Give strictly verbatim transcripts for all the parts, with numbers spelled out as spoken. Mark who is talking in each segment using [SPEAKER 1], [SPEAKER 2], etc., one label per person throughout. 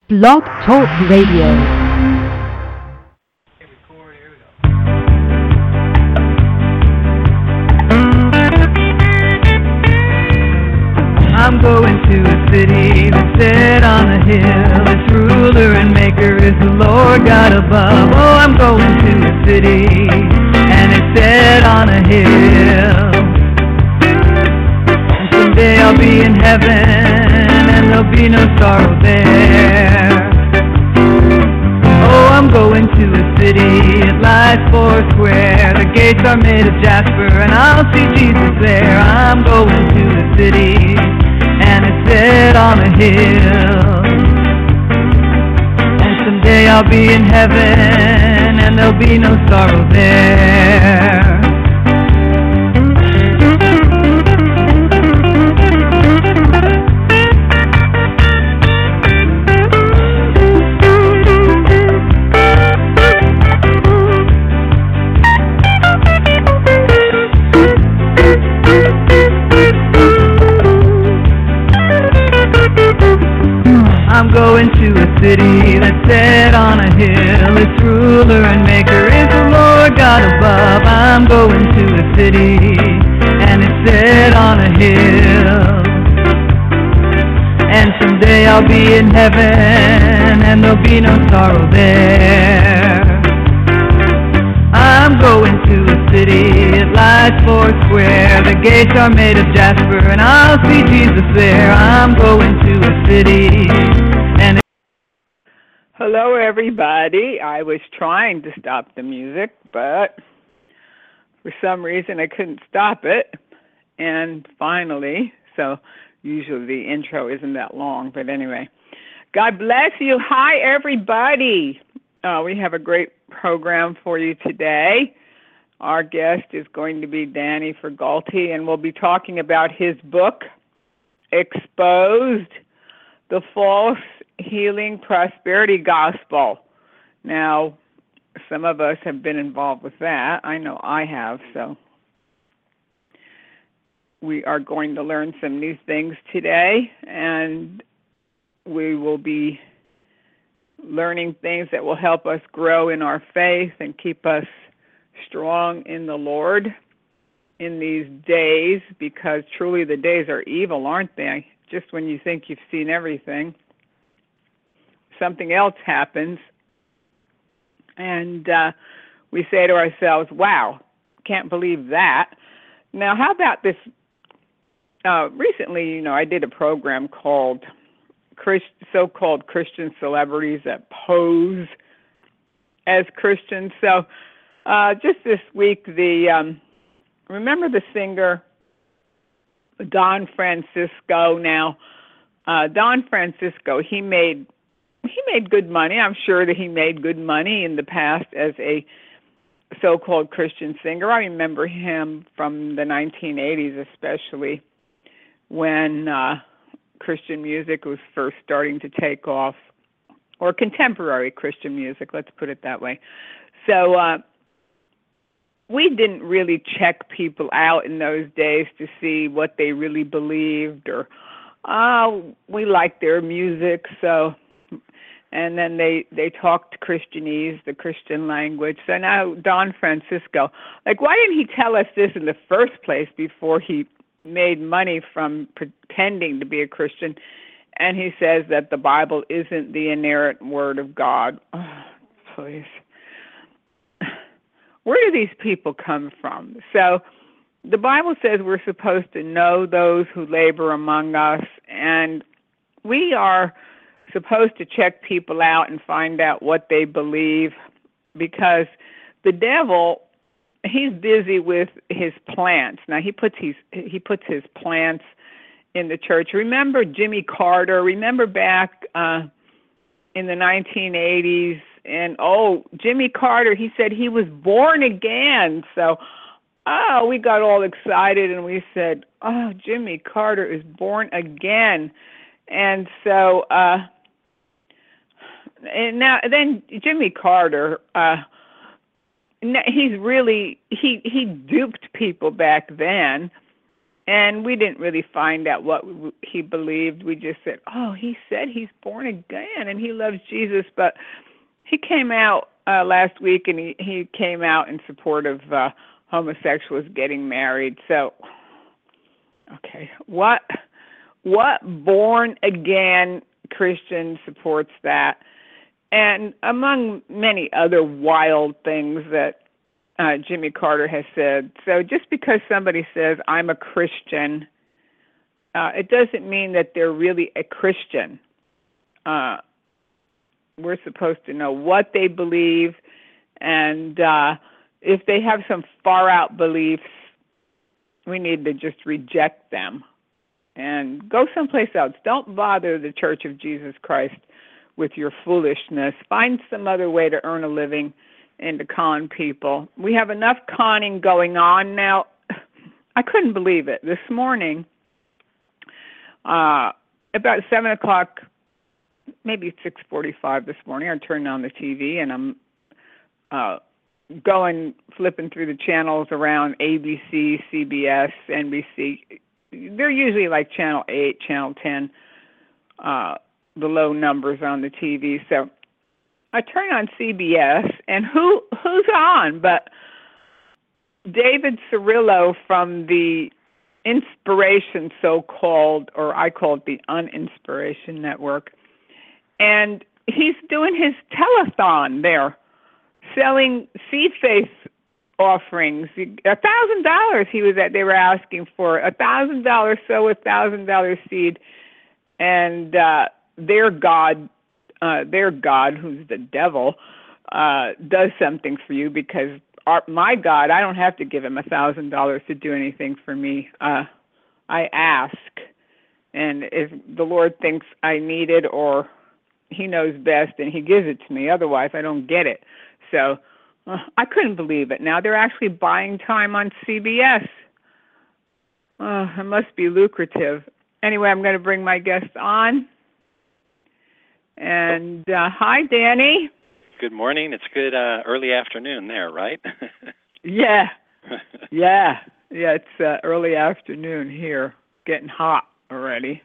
[SPEAKER 1] Blog Talk Radio.
[SPEAKER 2] I'm going to a city that's set on a hill. Its ruler and maker is the Lord God above. Oh, I'm going to a city, and it's set on a hill. And someday I'll be in heaven, and there'll be no sorrow there. Oh, I'm going to a city, it lies four square. The gates are made of jasper, and I'll see Jesus there. I'm going to a city, and it's set on a hill. And someday I'll be in heaven, and there'll be no sorrow there. I'm going to a city that's set on a hill. Its ruler and maker is the Lord God above. I'm going to a city, and it's set on a hill. And someday I'll be in heaven, and there'll be no sorrow there. I'm going to a city, it lies four square. The gates are made of jasper, and I'll see Jesus there. I'm going to a city, and it... Hello, everybody. I was trying to stop the music, but for some reason I couldn't stop it. And finally, so usually the intro isn't that long, but anyway. God bless you. Hi, everybody. Uh, we have a great program for you today. Our guest is going to be Danny Fergalti, and we'll be talking about his book, Exposed, the False Healing Prosperity Gospel. Now, some of us have been involved with that. I know I have, so we are going to learn some new things today, and we will be learning things that will help us grow in our faith and keep us strong in the Lord in these days, because truly the days are evil, aren't they? Just when you think you've seen everything, something else happens, and uh, we say to ourselves, wow, can't believe that. Now, how about this? Uh, recently, you know, I did a program called Christ, so-called Christian celebrities that pose as Christians. So uh, just this week, the um, remember the singer Don Francisco? Now, uh, Don Francisco, he made he made good money. I'm sure that he made good money in the past as a so-called Christian singer. I remember him from the nineteen eighties, especially when uh, Christian music was first starting to take off, or contemporary Christian music, let's put it that way. So uh, we didn't really check people out in those days to see what they really believed, or, oh, we liked their music, so, and then they, they talked Christianese, the Christian language. So now Don Francisco, like, why didn't he tell us this in the first place before he made money from pretending to be a Christian? And he says that the Bible isn't the inerrant word of God. Oh, please. Where do these people come from? So the Bible says we're supposed to know those who labor among us, and we are supposed to check people out and find out what they believe, because the devil, he's busy with his plants. Now, he puts his, he puts his plants in the church. Remember Jimmy Carter? Remember back uh, in the nineteen eighties? And, oh, Jimmy Carter, he said he was born again. So, oh, we got all excited, and we said, oh, Jimmy Carter is born again. And so, uh, and now, then Jimmy Carter, uh, he's really, he, he duped people back then. And we didn't really find out what he believed. We just said, oh, he said he's born again and he loves Jesus. But he came out uh, last week, and he, he came out in support of uh, homosexuals getting married. So, okay, what what born again Christian supports that? And among many other wild things that Uh, Jimmy Carter has said. So just because somebody says, I'm a Christian, uh, it doesn't mean that they're really a Christian. Uh, we're supposed to know what they believe, and uh, if they have some far-out beliefs, we need to just reject them and go someplace else. Don't bother the Church of Jesus Christ with your foolishness. Find some other way to earn a living and to con people. We have enough conning going on now. I couldn't believe it. This morning, uh, about seven o'clock, maybe six forty-five this morning, I turned on the T V, and I'm uh, going, flipping through the channels around A B C, C B S, N B C. They're usually like Channel eight, Channel ten, uh, the low numbers on the T V. So I turn on C B S, and who who's on but David Cirillo from the Inspiration, so-called, or I call it the Uninspiration Network. And he's doing his telethon there, selling seed faith offerings. A thousand dollars he was at. They were asking for a thousand dollars, sow a thousand dollar seed, and uh, their God. Uh, their God, who's the devil, uh, does something for you, because our, my God, I don't have to give him a thousand dollars to do anything for me. Uh, I ask, and if the Lord thinks I need it, or he knows best, and he gives it to me. Otherwise, I don't get it. So uh, I couldn't believe it. Now they're actually buying time on C B S. Uh, it must be lucrative. Anyway, I'm going to bring my guest on. And uh, hi, Danny.
[SPEAKER 3] Good morning. It's good uh, early afternoon there, right?
[SPEAKER 2] yeah, yeah, yeah. It's uh, early afternoon here. Getting hot already.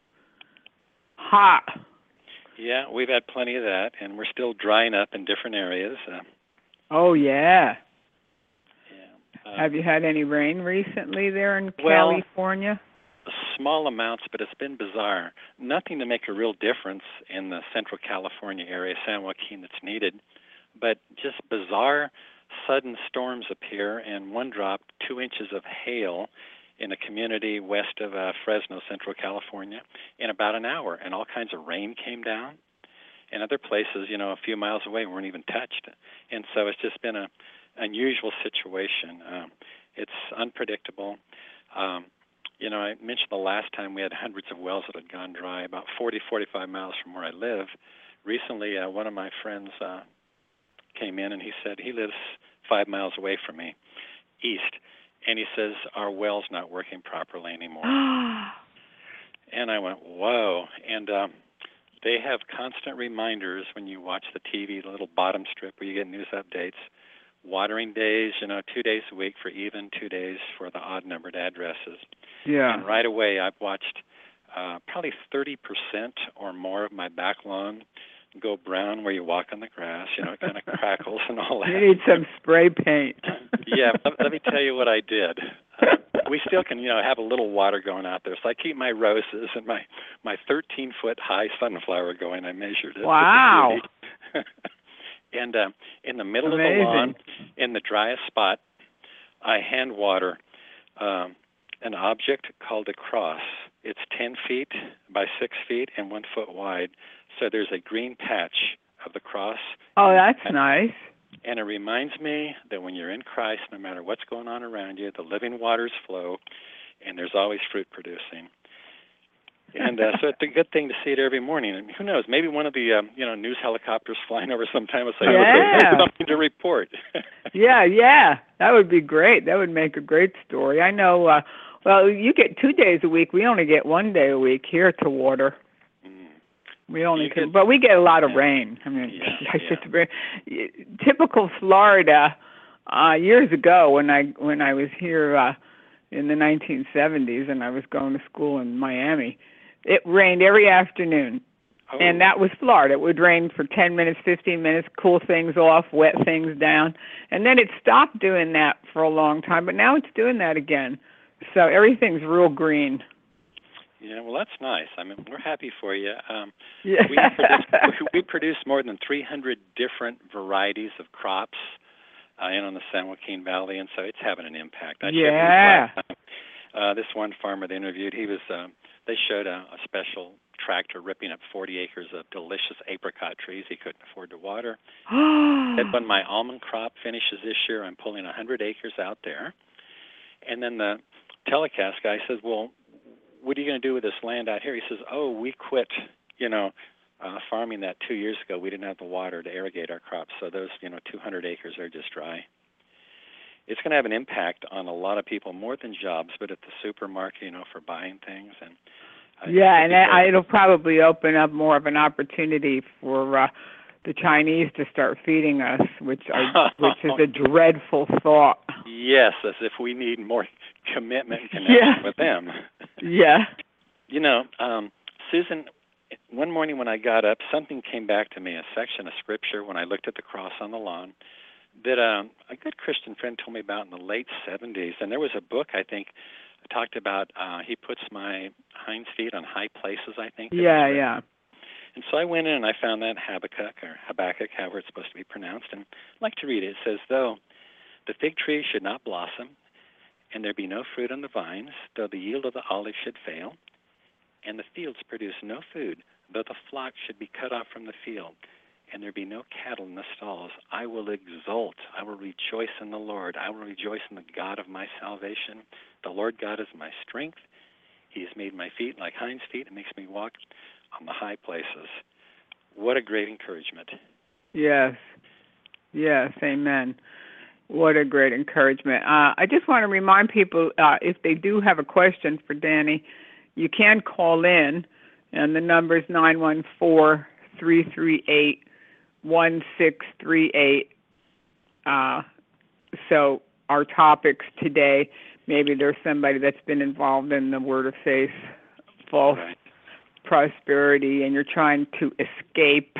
[SPEAKER 2] Hot.
[SPEAKER 3] Yeah, we've had plenty of that, and we're still drying up in different areas. Uh,
[SPEAKER 2] oh yeah.
[SPEAKER 3] Yeah. Uh,
[SPEAKER 2] Have you had any rain recently there in
[SPEAKER 3] well,
[SPEAKER 2] California?
[SPEAKER 3] Small amounts, but it's been bizarre. Nothing to make a real difference in the central California area, San Joaquin, that's needed, but just bizarre, sudden storms appear, and one dropped two inches of hail in a community west of uh, Fresno, Central California, in about an hour, and all kinds of rain came down. And other places, you know, a few miles away weren't even touched. And so it's just been a unusual situation. Um, it's unpredictable. Um, You know, I mentioned the last time we had hundreds of wells that had gone dry, about forty, forty-five miles from where I live. Recently, uh, one of my friends uh, came in, and he said he lives five miles away from me, east, and he says our well's not working properly anymore. And I went, whoa. And um, they have constant reminders when you watch the T V, the little bottom strip where you get news updates. Watering days, you know, two days a week for even, two days for the odd-numbered addresses.
[SPEAKER 2] Yeah.
[SPEAKER 3] And right away, I've watched uh, probably thirty percent or more of my back lawn go brown where you walk on the grass. You know, it kind of crackles and all that.
[SPEAKER 2] You need some spray paint.
[SPEAKER 3] Yeah, let, let me tell you what I did. Uh, we still can, you know, have a little water going out there. So I keep my roses and my my thirteen-foot high sunflower going. I measured it.
[SPEAKER 2] Wow.
[SPEAKER 3] And uh, in the middle
[SPEAKER 2] Amazing.
[SPEAKER 3] of the lawn, in the driest spot, I hand water um, an object called a cross. It's ten feet by six feet and one foot wide. So there's a green patch of the cross.
[SPEAKER 2] Oh, that's and, nice.
[SPEAKER 3] And it reminds me that when you're in Christ, no matter what's going on around you, the living waters flow, and there's always fruit producing. And uh, so it's a good thing to see it every morning. And who knows, maybe one of the um, you know news helicopters flying over sometime will say,
[SPEAKER 2] yeah.
[SPEAKER 3] oh, something to report.
[SPEAKER 2] yeah, yeah, that would be great. That would make a great story. I know, uh, well, you get two days a week. We only get one day a week here to water. Mm. We only
[SPEAKER 3] you
[SPEAKER 2] can,
[SPEAKER 3] get,
[SPEAKER 2] but we get a lot of
[SPEAKER 3] yeah.
[SPEAKER 2] rain. I mean,
[SPEAKER 3] yeah,
[SPEAKER 2] I
[SPEAKER 3] yeah.
[SPEAKER 2] should very, typical Florida, uh, years ago when I, when I was here, uh, in the nineteen seventies, and I was going to school in Miami. It rained every afternoon.
[SPEAKER 3] Oh.
[SPEAKER 2] And that was Florida. It would rain for ten minutes, fifteen minutes, cool things off, wet things down. And then it stopped doing that for a long time, but now it's doing that again. So everything's real green.
[SPEAKER 3] Yeah, well, that's nice. I mean, we're happy for you. Um,
[SPEAKER 2] yeah.
[SPEAKER 3] we, produce, we produce more than three hundred different varieties of crops uh, in on the San Joaquin Valley, and so it's having an impact. I
[SPEAKER 2] yeah.
[SPEAKER 3] Uh, this one farmer they interviewed, he was. Uh, they showed a, a special tractor ripping up forty acres of delicious apricot trees he couldn't afford to water. And when my almond crop finishes this year, I'm pulling one hundred acres out there. And then the telecast guy says, well, what are you going to do with this land out here? He says, oh, we quit, you know, uh, farming that two years ago. We didn't have the water to irrigate our crops, so those, you know, two hundred acres are just dry. It's going to have an impact on a lot of people, more than jobs, but at the supermarket, you know, for buying things. And uh,
[SPEAKER 2] yeah, and I, it'll probably open up more of an opportunity for uh, the Chinese to start feeding us, which are, which is a dreadful thought.
[SPEAKER 3] Yes, as if we need more commitment and connection
[SPEAKER 2] yeah.
[SPEAKER 3] with them.
[SPEAKER 2] yeah.
[SPEAKER 3] You know, um, Susan, one morning when I got up, something came back to me, a section of Scripture, when I looked at the cross on the lawn, that um, a good Christian friend told me about in the late seventies. And there was a book, I think, talked about, uh, he puts my hinds feet on high places, I think.
[SPEAKER 2] Yeah, yeah.
[SPEAKER 3] And so I went in and I found that Habakkuk, or Habakkuk, however it's supposed to be pronounced, and I'd like to read it. It says, though the fig tree should not blossom, and there be no fruit on the vines, though the yield of the olive should fail, and the fields produce no food, though the flock should be cut off from the field, and there be no cattle in the stalls, I will exult, I will rejoice in the Lord, I will rejoice in the God of my salvation. The Lord God is my strength. He has made my feet like hinds feet and makes me walk on the high places. What a great encouragement.
[SPEAKER 2] Yes. Yes, amen. What a great encouragement. Uh, I just want to remind people, uh, if they do have a question for Danny, you can call in, and the number is nine one four, three three eight, one six three eight. Uh, so our topics today, maybe there's somebody that's been involved in the Word of Faith, false
[SPEAKER 3] right.
[SPEAKER 2] prosperity, and you're trying to escape.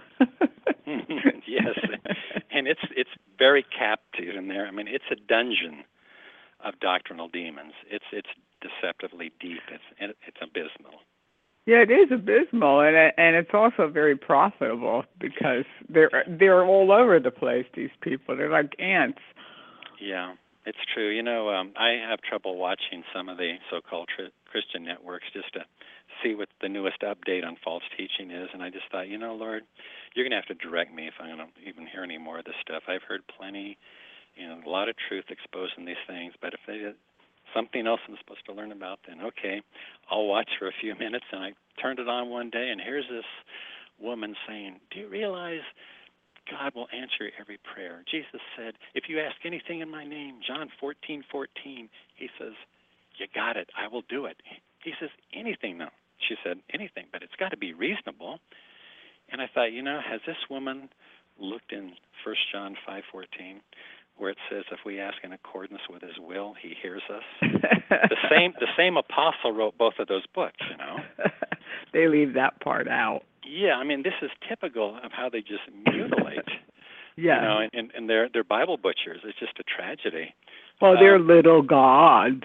[SPEAKER 3] Yes, and it's it's very captive in there. I mean, it's a dungeon of doctrinal demons. It's it's deceptively deep. It's it's abysmal.
[SPEAKER 2] Yeah, it is abysmal, and and it's also very profitable because they're they're all over the place. These people, they're like ants.
[SPEAKER 3] Yeah, it's true. You know, um, I have trouble watching some of the so-called tri- Christian networks just to see what the newest update on false teaching is, and I just thought, you know, Lord, you're going to have to direct me if I'm going to even hear any more of this stuff. I've heard plenty, you know, a lot of truth exposed in these things, but if they something else I'm supposed to learn about, then okay, I'll watch for a few minutes. And I turned it on one day, and here's this woman saying, do you realize God will answer every prayer? Jesus said, if you ask anything in my name, John fourteen fourteen, he says, you got it, I will do it. He says, anything, though. She said, anything, but it's got to be reasonable. And I thought, you know, has this woman looked in First John five fourteen, where it says if we ask in accordance with his will, he hears us? the same the same apostle wrote both of those books, you know.
[SPEAKER 2] They leave that part out.
[SPEAKER 3] Yeah, I mean, this is typical of how they just mutilate.
[SPEAKER 2] Yeah.
[SPEAKER 3] You know, and, and, and they're, they're Bible butchers. It's just a tragedy.
[SPEAKER 2] Well, they're
[SPEAKER 3] um,
[SPEAKER 2] little gods.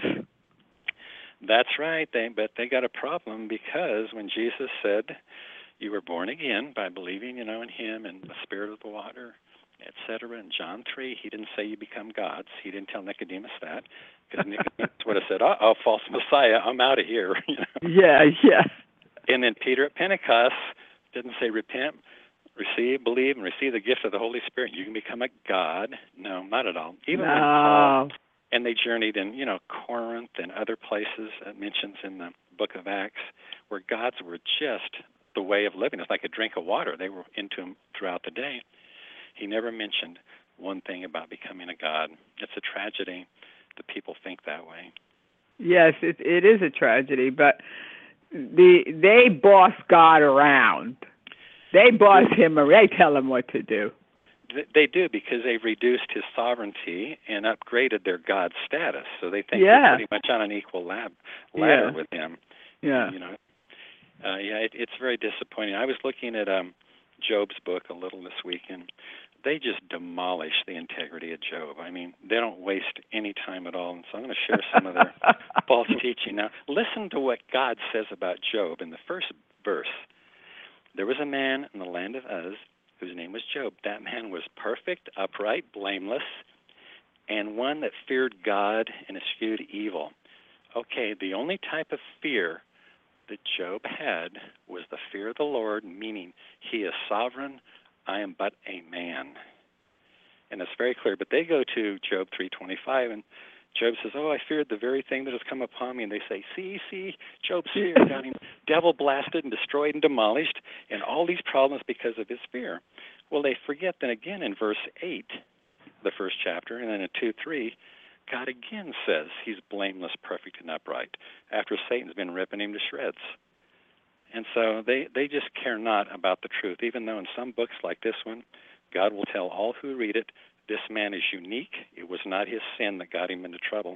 [SPEAKER 3] That's right. They But they got a problem because when Jesus said you were born again by believing, you know, in him and the spirit of the water, et cetera. In John three, he didn't say you become gods. He didn't tell Nicodemus that, because Nicodemus would have said, "Oh, false Messiah, I'm out of here." You know?
[SPEAKER 2] Yeah, yeah.
[SPEAKER 3] And then Peter at Pentecost didn't say repent, receive, believe, and receive the gift of the Holy Spirit. You can become a god. No, not at all. Even
[SPEAKER 2] no.
[SPEAKER 3] when Paul and they journeyed in, you know, Corinth and other places, it mentions in the book of Acts, where gods were just the way of living. It's like a drink of water. They were into them throughout the day. He never mentioned one thing about becoming a god. It's a tragedy that people think that way.
[SPEAKER 2] Yes, it, it is a tragedy, but the they boss God around. They boss him around. They tell him what to do.
[SPEAKER 3] Th- They do, because they've reduced his sovereignty and upgraded their God status. So they think
[SPEAKER 2] Yeah.
[SPEAKER 3] they're pretty much on an equal lab, ladder
[SPEAKER 2] Yeah.
[SPEAKER 3] with him.
[SPEAKER 2] Yeah.
[SPEAKER 3] And, you know, uh, yeah, it, it's very disappointing. I was looking at um, Job's book a little this weekend. They just demolish the integrity of Job. I mean, they don't waste any time at all. And so I'm going to share some of their false teaching. Now, listen to what God says about Job in the first verse. There was a man in the land of Uz whose name was Job. That man was perfect, upright, blameless, and one that feared God and eschewed evil. Okay, the only type of fear that Job had was the fear of the Lord, meaning he is sovereign, I am but a man. And it's very clear. But they go to Job three twenty-five, and Job says, oh, I feared the very thing that has come upon me. And they say, see, see, Job's fear got him devil blasted and destroyed and demolished, and all these problems because of his fear. Well, they forget then again in verse eight, the first chapter, and then in two three, God again says he's blameless, perfect, and upright, after Satan's been ripping him to shreds. And so they, they just care not about the truth, even though in some books like this one, God will tell all who read it, this man is unique. It was not his sin that got him into trouble.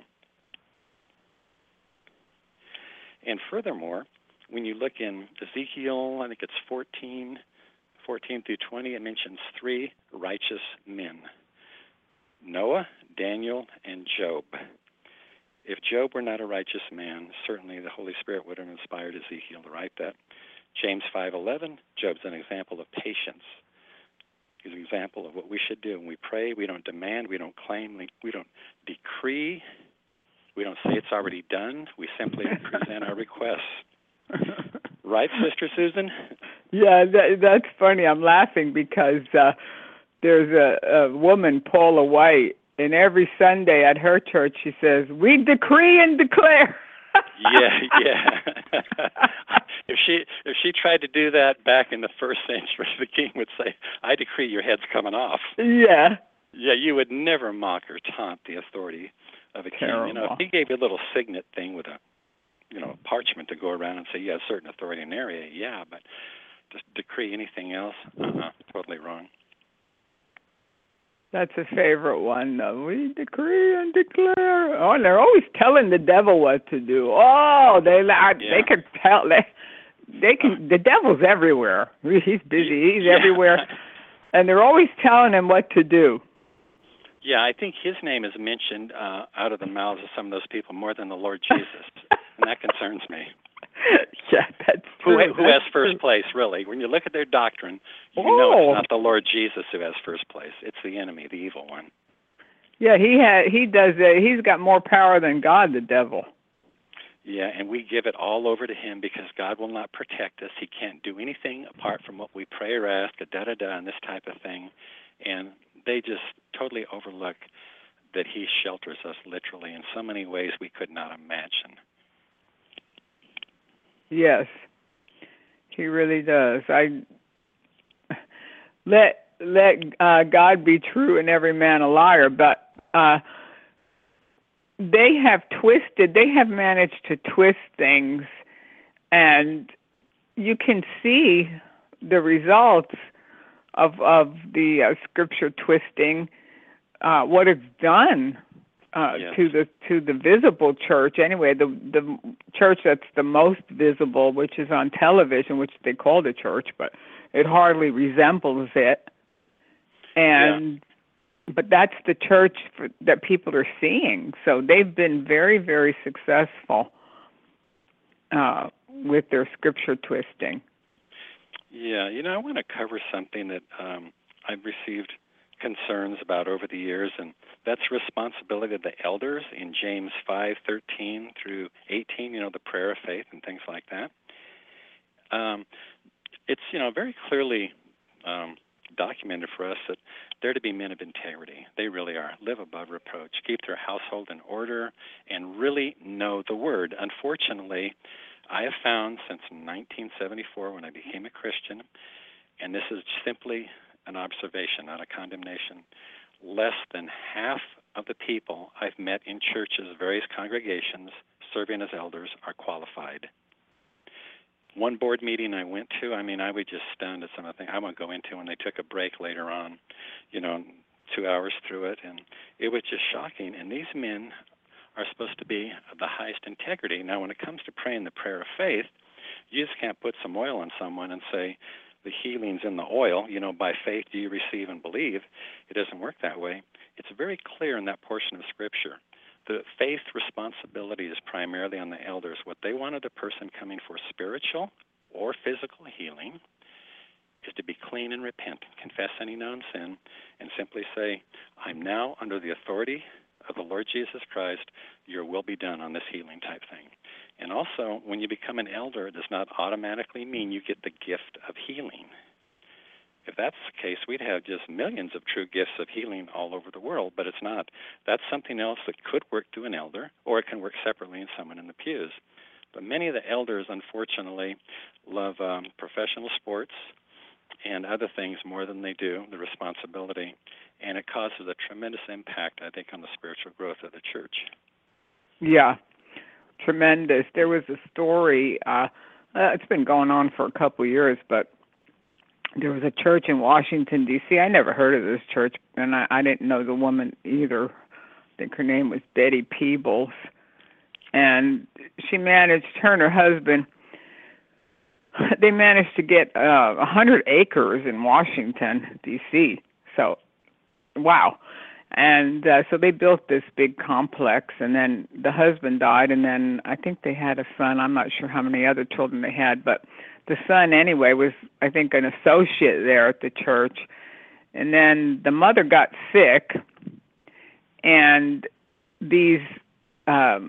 [SPEAKER 3] And furthermore, when you look in Ezekiel, I think it's fourteen, fourteen through twenty, it mentions three righteous men, Noah, Daniel, and Job. If Job were not a righteous man, certainly the Holy Spirit would have inspired Ezekiel to write that. James five eleven, Job's an example of patience. He's an example of what we should do. When we pray, we don't demand, we don't claim, we don't decree, we don't say it's already done. We simply present our requests. Right, Sister Susan?
[SPEAKER 2] Yeah, that, that's funny. I'm laughing because uh, there's a, a woman, Paula White, and every Sunday at her church she says, we decree and declare.
[SPEAKER 3] yeah, yeah. if she if she tried to do that back in the first century, the king would say, I decree your head's coming off.
[SPEAKER 2] Yeah.
[SPEAKER 3] Yeah, you would never mock or taunt the authority of a
[SPEAKER 2] Terrible.
[SPEAKER 3] king. You know, if he gave you a little signet thing with a, you know, parchment to go around and say you have certain authority in an area, yeah, but just decree anything else, uh-uh, totally wrong.
[SPEAKER 2] That's a favorite one. Uh, we decree and declare. Oh, and they're always telling the devil what to do. Oh, they I,
[SPEAKER 3] Yeah.
[SPEAKER 2] they can tell. They, they can. The devil's everywhere. He's busy. He's
[SPEAKER 3] yeah.
[SPEAKER 2] everywhere, and they're always telling him what to do.
[SPEAKER 3] Yeah, I think his name is mentioned uh, out of the mouths of some of those people more than the Lord Jesus, and that concerns me.
[SPEAKER 2] Yeah, that's
[SPEAKER 3] Who,
[SPEAKER 2] true.
[SPEAKER 3] who
[SPEAKER 2] that's
[SPEAKER 3] has first
[SPEAKER 2] true.
[SPEAKER 3] place, really? When you look at their doctrine, you
[SPEAKER 2] Oh.
[SPEAKER 3] know it's not the Lord Jesus who has first place. It's the enemy, the evil one.
[SPEAKER 2] Yeah, he had. He does. Uh, he's got more power than God, the devil.
[SPEAKER 3] Yeah, and we give it all over to him because God will not protect us. He can't do anything apart from what we pray or ask, da da da, and this type of thing. And they just totally overlook that he shelters us literally in so many ways we could not imagine.
[SPEAKER 2] Yes, he really does. I let let uh, God be true and every man a liar, but uh, they have twisted. They have managed to twist things, and you can see the results of of the uh, scripture twisting. Uh, what it's done. Uh,
[SPEAKER 3] Yes.
[SPEAKER 2] to the to the visible church anyway, the the church that's the most visible, which is on television, which they call the church, but it hardly resembles it. And yeah. But that's the church for, that people are seeing. So they've been very, very successful uh, with their scripture twisting.
[SPEAKER 3] Yeah, you know, I want to cover something that um, I've received concerns about over the years, and that's responsibility of the elders in James five thirteen through eighteen, you know, the prayer of faith and things like that. Um, it's, you know, very clearly um, documented for us that they're to be men of integrity. They really are. Live above reproach, keep their household in order, and really know the Word. Unfortunately, I have found since nineteen seventy-four when I became a Christian, and this is simply an observation, not a condemnation, less than half of the people I've met in churches, various congregations, serving as elders, are qualified. one board meeting I went to, I mean, I was just stunned at some of the things I won't go into when they took a break later on, you know, two hours through it, and it was just shocking. And these men are supposed to be of the highest integrity. Now, when it comes to praying the prayer of faith, you just can't put some oil on someone and say, the healing's in the oil, you know, by faith do you receive and believe. It doesn't work that way. It's very clear in that portion of Scripture. The faith responsibility is primarily on the elders. What they wanted a person coming for spiritual or physical healing is to be clean and repent, confess any known sin, and simply say, I'm now under the authority of the Lord Jesus Christ, your will be done on this healing type thing. And also, when you become an elder, it does not automatically mean you get the gift of healing. If that's the case, we'd have just millions of true gifts of healing all over the world, but it's not. That's something else that could work through an elder, or it can work separately in someone in the pews. But many of the elders, unfortunately, love um, professional sports and other things more than they do the responsibility, and it causes a tremendous impact, I think, on the spiritual growth of the church.
[SPEAKER 2] Yeah, tremendous. There was a story, uh, uh, it's been going on for a couple of years, but there was a church in Washington, D C I never heard of this church, and I, I didn't know the woman either. I think her name was Betty Peebles. And she managed, her and her husband, they managed to get uh, one hundred acres in Washington, D C So, wow. And uh, so they built this big complex, and then the husband died, and then I think they had a son. I'm not sure how many other children they had, but the son, anyway, was, I think, an associate there at the church. And then the mother got sick, and these um,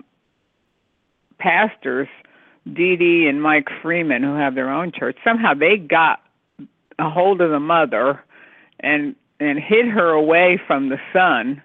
[SPEAKER 2] pastors, Dee Dee and Mike Freeman, who have their own church, somehow they got a hold of the mother and and hid her away from the son.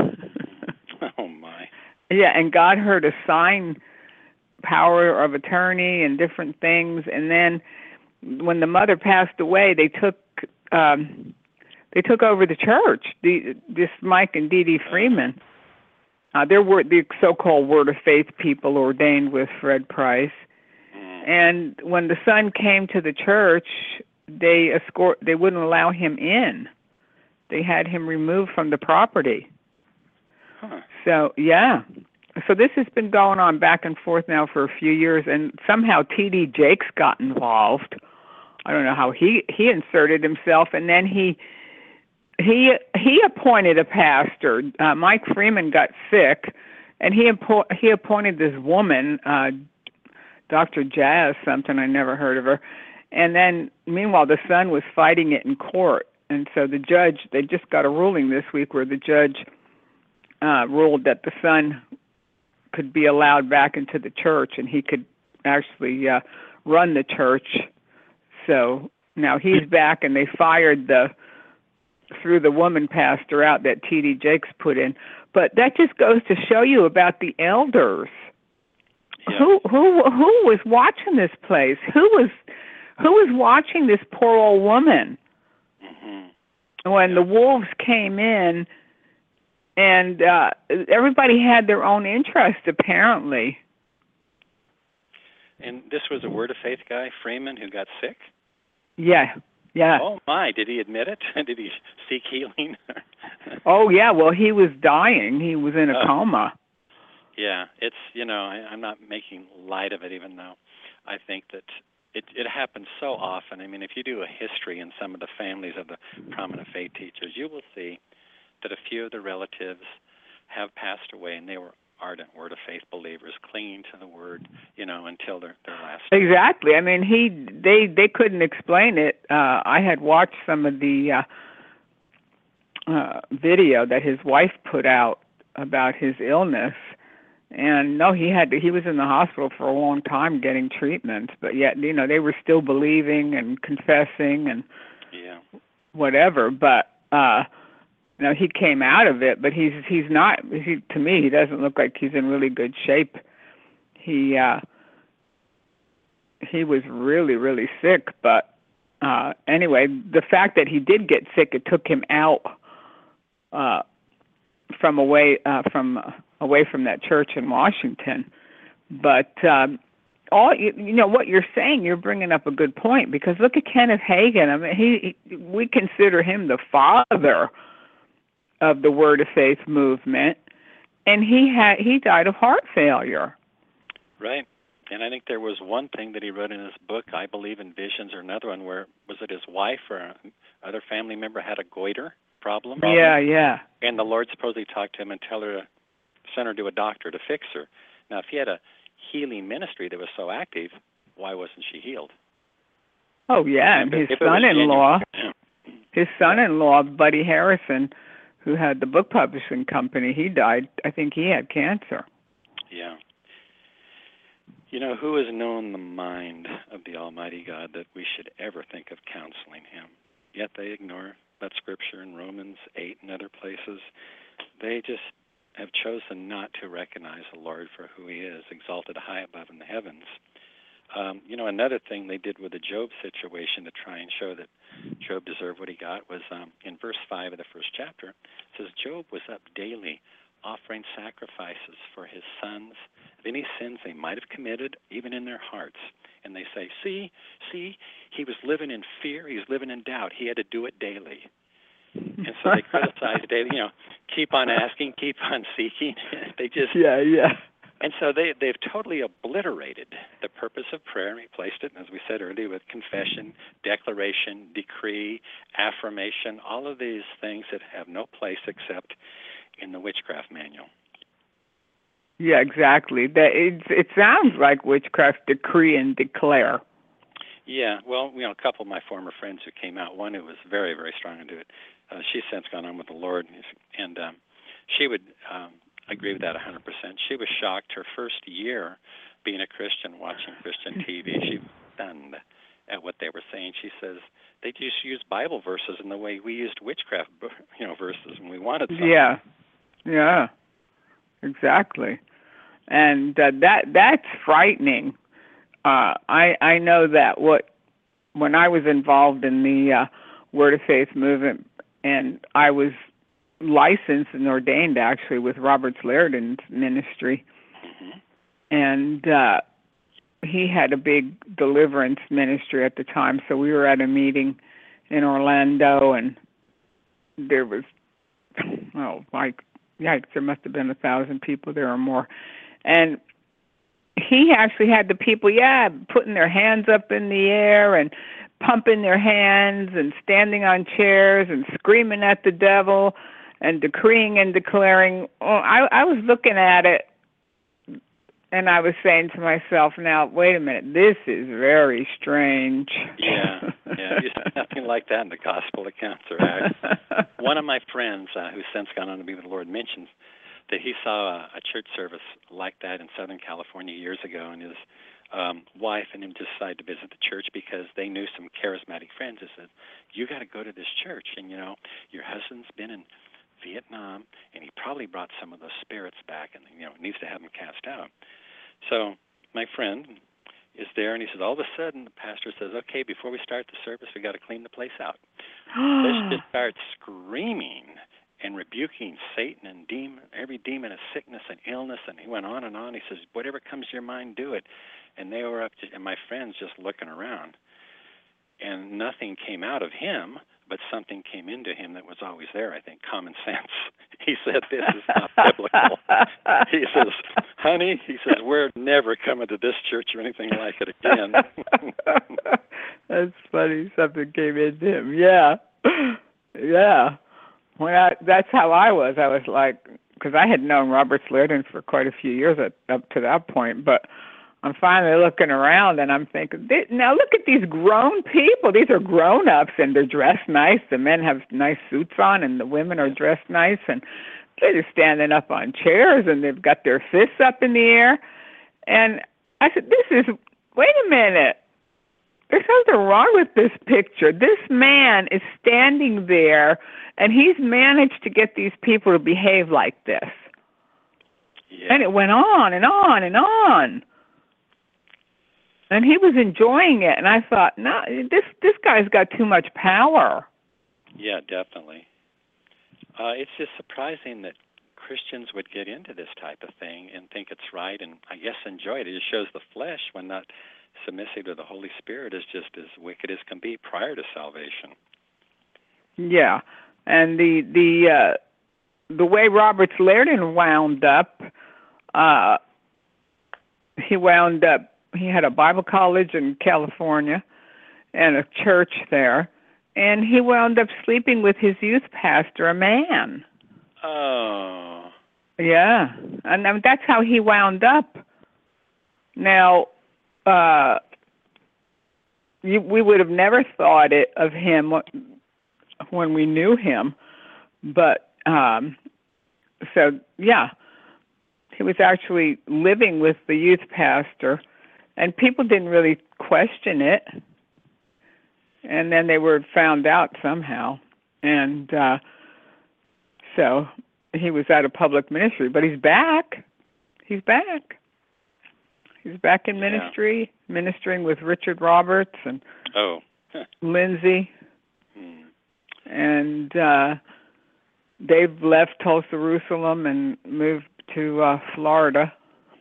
[SPEAKER 3] Oh, my.
[SPEAKER 2] Yeah, and got her to sign power of attorney and different things. And then when the mother passed away, they took um, they took over the church, the, this Mike and Dee Dee Freeman. Uh, they were the so-called Word of Faith people ordained with Fred Price. And when the son came to the church, they escort they wouldn't allow him in. They had him removed from the property.
[SPEAKER 3] Huh.
[SPEAKER 2] So, yeah. So this has been going on back and forth now for a few years, and somehow T D Jakes got involved. I don't know how he, he inserted himself, and then he he he appointed a pastor. Uh, Mike Freeman got sick, and he appo- he appointed this woman, uh, Doctor Jazz, something I never heard of her. And then, meanwhile, the son was fighting it in court. And so the judge, they just got a ruling this week where the judge uh, ruled that the son could be allowed back into the church and he could actually uh, run the church. So now he's back, and they fired the, threw the woman pastor out that T D Jakes put in. But that just goes to show you about the elders. Yeah. Who who who was watching this place? Who was who was watching this poor old woman? Mm-hmm. When yeah. the wolves came in, and uh, everybody had their own interest, apparently.
[SPEAKER 3] And this was a Word of Faith guy, Freeman, who got sick?
[SPEAKER 2] Yeah, yeah.
[SPEAKER 3] Oh, my. Did he admit it? Did he seek healing?
[SPEAKER 2] Oh, yeah. Well, he was dying. He was in a oh. coma.
[SPEAKER 3] Yeah, it's, you know, I, I'm not making light of it, even though I think that it, it happens so often. I mean, if you do a history in some of the families of the prominent faith teachers, you will see that a few of the relatives have passed away, and they were ardent Word of Faith believers, clinging to the Word, you know, until their, their last day.
[SPEAKER 2] Exactly. I mean, he they, they couldn't explain it. Uh, I had watched some of the uh, uh, video that his wife put out about his illness. And no, he had to, he was in the hospital for a long time getting treatment, but yet, you know, they were still believing and confessing and
[SPEAKER 3] yeah.
[SPEAKER 2] whatever. But uh, you know, he came out of it, but he's he's not. He, to me, he doesn't look like he's in really good shape. He uh, he was really really sick, but uh, anyway, the fact that he did get sick, it took him out uh, from away uh, from. Uh, away from that church in Washington. But um, all you, you know what you're saying. You're bringing up a good point, because look at Kenneth Hagin. I mean, he, he we consider him the father of the Word of Faith movement, and he had he died of heart failure.
[SPEAKER 3] Right. And I think there was one thing that he wrote in his book, I Believe in Visions, or another one where, was it his wife or other family member had a goiter problem?
[SPEAKER 2] Yeah, yeah.
[SPEAKER 3] And the Lord supposedly talked to him and tell her to send her to a doctor to fix her. Now, if he had a healing ministry that was so active, why wasn't she healed?
[SPEAKER 2] Oh, yeah, and his son-in-law, his son-in-law, Buddy Harrison, who had the book publishing company, he died. I think he had cancer.
[SPEAKER 3] Yeah. You know, who has known the mind of the Almighty God that we should ever think of counseling him? Yet they ignore that scripture in Romans eight and other places. They just have chosen not to recognize the Lord for who he is, exalted high above in the heavens. Um, you know, another thing they did with the Job situation to try and show that Job deserved what he got was um, in verse five of the first chapter. It says, Job was up daily offering sacrifices for his sons of any sins they might have committed, even in their hearts. And they say, see, see, he was living in fear, he was living in doubt, he had to do it daily. And so they criticize daily, you know, keep on asking, keep on seeking. They just
[SPEAKER 2] yeah, yeah.
[SPEAKER 3] And so they they've totally obliterated the purpose of prayer and replaced it, as we said earlier, with confession, declaration, decree, affirmation, all of these things that have no place except in the witchcraft manual.
[SPEAKER 2] Yeah, exactly. That it it sounds like witchcraft, decree and declare.
[SPEAKER 3] Yeah, well, you know, a couple of my former friends who came out, one who was very, very strong into it, uh, she's since gone on with the Lord, and um, she would um, agree with that one hundred percent. She was shocked her first year being a Christian, watching Christian T V. She was stunned at what they were saying. She says they just used Bible verses in the way we used witchcraft, you know, verses when we wanted something.
[SPEAKER 2] Yeah, yeah, exactly. And uh, that that's frightening. Uh, I I know that what when I was involved in the uh, Word of Faith movement, and I was licensed and ordained actually with Robert Lairdon's ministry,
[SPEAKER 3] mm-hmm.
[SPEAKER 2] and uh, he had a big deliverance ministry at the time. So we were at a meeting in Orlando, and there was oh like yikes, there must have been a thousand people there or more, and he actually had the people, yeah, putting their hands up in the air and pumping their hands and standing on chairs and screaming at the devil and decreeing and declaring. Oh, I, I was looking at it, and I was saying to myself, now, wait a minute, this is very strange.
[SPEAKER 3] Yeah, yeah, you see nothing like that in the gospel accounts or acts. One of my friends, uh, who's since gone on to be with the Lord, mentions that he saw a, a church service like that in Southern California years ago, and his um, wife and him decided to visit the church because they knew some charismatic friends that said, you got to go to this church, and, you know, your husband's been in Vietnam, and he probably brought some of those spirits back, and, you know, needs to have them cast out. So my friend is there, and he says, all of a sudden, the pastor says, okay, before we start the service, we got to clean the place out. This just starts screaming and rebuking Satan and demon, every demon of sickness and illness, and he went on and on. He says, whatever comes to your mind, do it. And they were up to, and my friend's just looking around, and nothing came out of him, but something came into him that was always there, I think, common sense. He said, this is not biblical. He says, honey, he says, we're never coming to this church or anything like it again.
[SPEAKER 2] That's funny. Something came into him. Yeah. Yeah. When I, that's how I was. I was like, because I had known Robert Lairdon for quite a few years at, up to that point, but I'm finally looking around and I'm thinking, now look at these grown people. These are grown-ups and they're dressed nice. The men have nice suits on and the women are dressed nice, and they're just standing up on chairs and they've got their fists up in the air. And I said, this is, wait a minute. There's something wrong with this picture. This man is standing there, and he's managed to get these people to behave like this.
[SPEAKER 3] Yeah.
[SPEAKER 2] And it went on and on and on. And he was enjoying it, and I thought, no, this this guy's got too much power.
[SPEAKER 3] Yeah, definitely. Uh, it's just surprising that Christians would get into this type of thing and think it's right and, I guess, enjoy it. It just shows the flesh, when not submissive to the Holy Spirit, is just as wicked as can be prior to salvation.
[SPEAKER 2] Yeah, and the the uh, the way Roberts Liardon wound up, uh, he wound up. He had a Bible college in California and a church there, and he wound up sleeping with his youth pastor, a man.
[SPEAKER 3] Oh.
[SPEAKER 2] Yeah, and I mean, that's how he wound up. Now, uh, you, we would have never thought it of him when we knew him, but um, so yeah, he was actually living with the youth pastor, and people didn't really question it. And then they were found out somehow, and uh, so he was out of public ministry. But he's back. He's back. He's back in
[SPEAKER 3] Yeah.
[SPEAKER 2] ministry, ministering with Richard Roberts and
[SPEAKER 3] Oh.
[SPEAKER 2] Lindsay.
[SPEAKER 3] Hmm.
[SPEAKER 2] And uh, they've left Tulsa, Jerusalem, and moved to uh, Florida.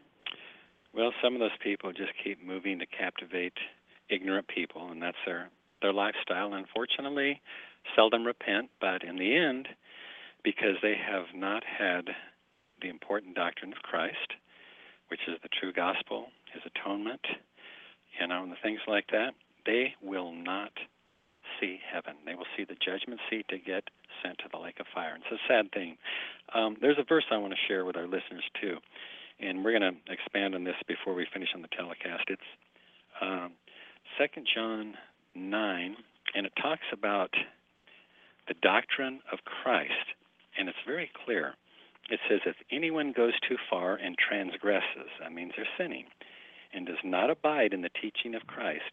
[SPEAKER 3] Well, some of those people just keep moving to captivate ignorant people, and that's their, their lifestyle. Unfortunately, seldom repent, but in the end, because they have not had the important doctrine of Christ, which is the true gospel, his atonement, you know, and the things like that, they will not see heaven. They will see the judgment seat to get sent to the lake of fire. And it's a sad thing. Um, there's a verse I want to share with our listeners, too, and we're going to expand on this before we finish on the telecast. It's um, Second John nine, and it talks about the doctrine of Christ, and it's very clear. It says, if anyone goes too far and transgresses, that means they're sinning, and does not abide in the teaching of Christ,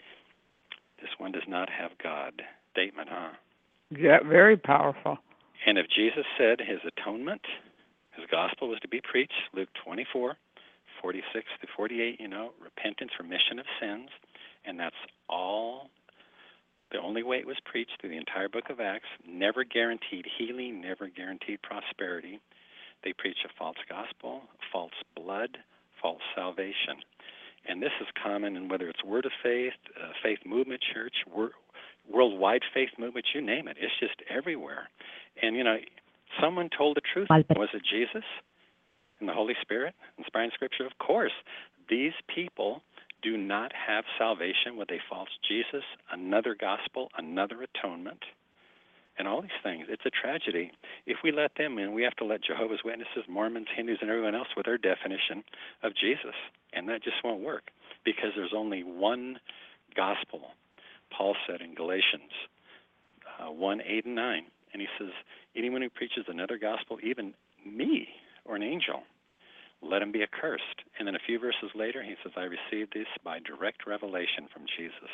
[SPEAKER 3] this one does not have God. Statement, huh?
[SPEAKER 2] Yeah, very powerful.
[SPEAKER 3] And if Jesus said his atonement, his gospel was to be preached, Luke twenty-four, forty-six to forty-eight, you know, repentance, remission of sins, and that's all, the only way it was preached through the entire book of Acts, never guaranteed healing, never guaranteed prosperity. They preach a false gospel, false blood, false salvation. And this is common in whether it's Word of Faith, uh, Faith Movement Church, wor- Worldwide Faith Movement, you name it. It's just everywhere. And, you know, someone told the truth. Was it Jesus and the Holy Spirit inspiring Scripture? Of course. These people do not have salvation with a false Jesus, another gospel, another atonement, and all these things. It's a tragedy. If we let them in, we have to let Jehovah's Witnesses, Mormons, Hindus, and everyone else with their definition of Jesus. And that just won't work because there's only one gospel. Paul said in Galatians uh, one, eight, and nine. And he says, anyone who preaches another gospel, even me or an angel, let him be accursed. And then a few verses later, he says, I received this by direct revelation from Jesus.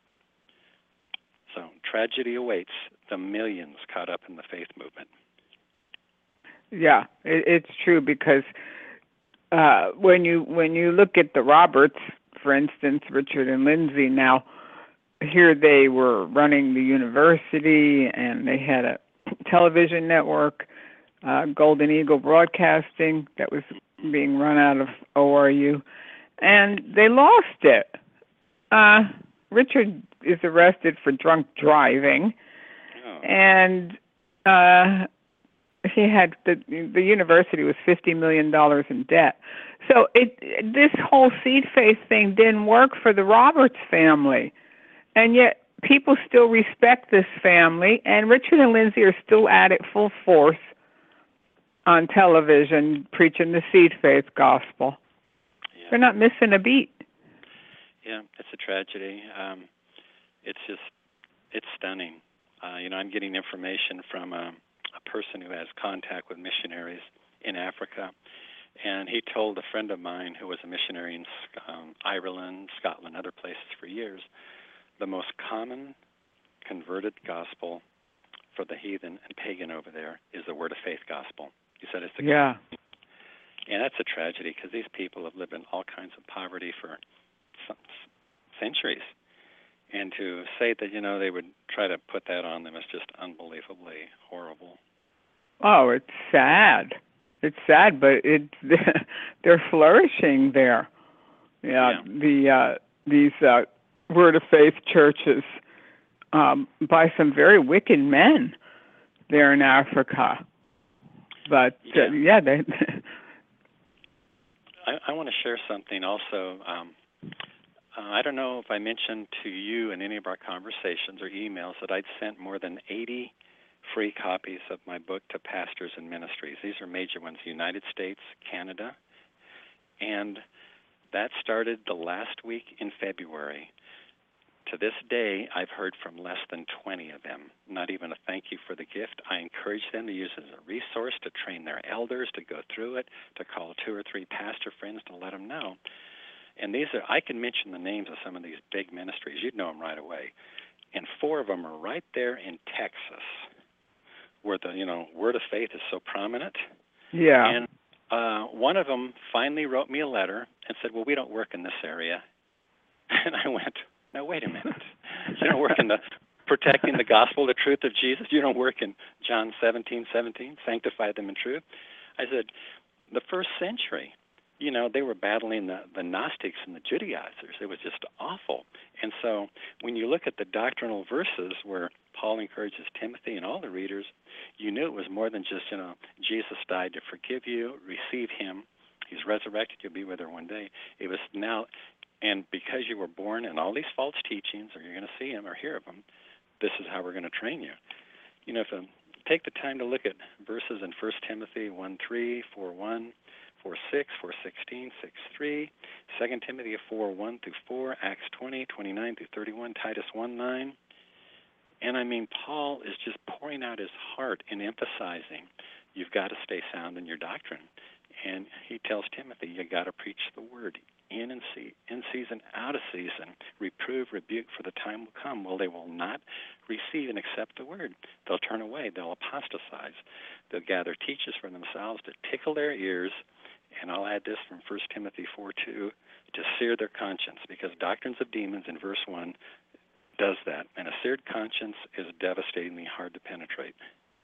[SPEAKER 3] So tragedy awaits the millions caught up in the faith movement.
[SPEAKER 2] Yeah, it, it's true because uh, when you when you look at the Roberts, for instance, Richard and Lindsay, now here they were running the university and they had a television network, uh, Golden Eagle Broadcasting, that was being run out of O R U, and they lost it. Uh, Richard is arrested for drunk driving,
[SPEAKER 3] Oh.
[SPEAKER 2] and uh, he had the the university was fifty million dollars in debt. So it this whole seed faith thing didn't work for the Roberts family, and yet people still respect this family, and Richard and Lindsay are still at it full force on television preaching the seed faith gospel.
[SPEAKER 3] Yeah.
[SPEAKER 2] They're not missing a beat.
[SPEAKER 3] Yeah, it's a tragedy. Um, it's just, it's stunning. Uh, you know, I'm getting information from a, a person who has contact with missionaries in Africa, and he told a friend of mine who was a missionary in um, Ireland, Scotland, other places for years, the most common converted gospel for the heathen and pagan over there is the Word of Faith gospel. He said it's the
[SPEAKER 2] Yeah.
[SPEAKER 3] And that's a tragedy because these people have lived in all kinds of poverty for some centuries. And to say that, you know, they would try to put that on them is just unbelievably horrible.
[SPEAKER 2] Oh, it's sad. it's sad, but it they're flourishing there. Yeah,
[SPEAKER 3] Yeah.
[SPEAKER 2] the uh, these uh, Word of Faith churches um, by some very wicked men there in Africa. But
[SPEAKER 3] Yeah,
[SPEAKER 2] uh, yeah, they.
[SPEAKER 3] I, I want to share something also. Um, uh, I don't know if I mentioned to you in any of our conversations or emails that I'd sent more than eighty free copies of my book to pastors and ministries. These are major ones: United States, Canada, and that started the last week in February. To this day, I've heard from less than twenty of them. Not even a thank you for the gift. I encourage them to use it as a resource, to train their elders, to go through it, to call two or three pastor friends to let them know. And these are, I can mention the names of some of these big ministries. You'd know them right away. And four of them are right there in Texas, where the, you know, Word of Faith is so prominent.
[SPEAKER 2] Yeah.
[SPEAKER 3] And uh, one of them finally wrote me a letter and said, well, we don't work in this area. And I went, now, wait a minute. You don't work in the protecting the gospel, the truth of Jesus? You don't work in John seventeen seventeen, sanctify them in truth? I said, the first century, you know, they were battling the, the Gnostics and the Judaizers. It was just awful. And so when you look at the doctrinal verses where Paul encourages Timothy and all the readers, you knew it was more than just, you know, Jesus died to forgive you, receive him. He's resurrected, you'll be with her one day. It was now... And because you were born in all these false teachings, or you're going to see them or hear of them, this is how we're going to train you. You know, if um, take the time to look at verses in First Timothy one three, four one, four six, four sixteen, six three, Second Timothy four one through four, Acts twenty, twenty-nine through thirty-one, Titus one nine. And I mean, Paul is just pouring out his heart and emphasizing you've got to stay sound in your doctrine. And he tells Timothy, you got to preach the word in and see, in season, out of season, reprove, rebuke, for the time will come. Well, they will not receive and accept the word. They'll turn away. They'll apostatize. They'll gather teachers for themselves to tickle their ears. And I'll add this from First Timothy four two, to sear their conscience, because doctrines of demons in verse one does that. And a seared conscience is devastatingly hard to penetrate.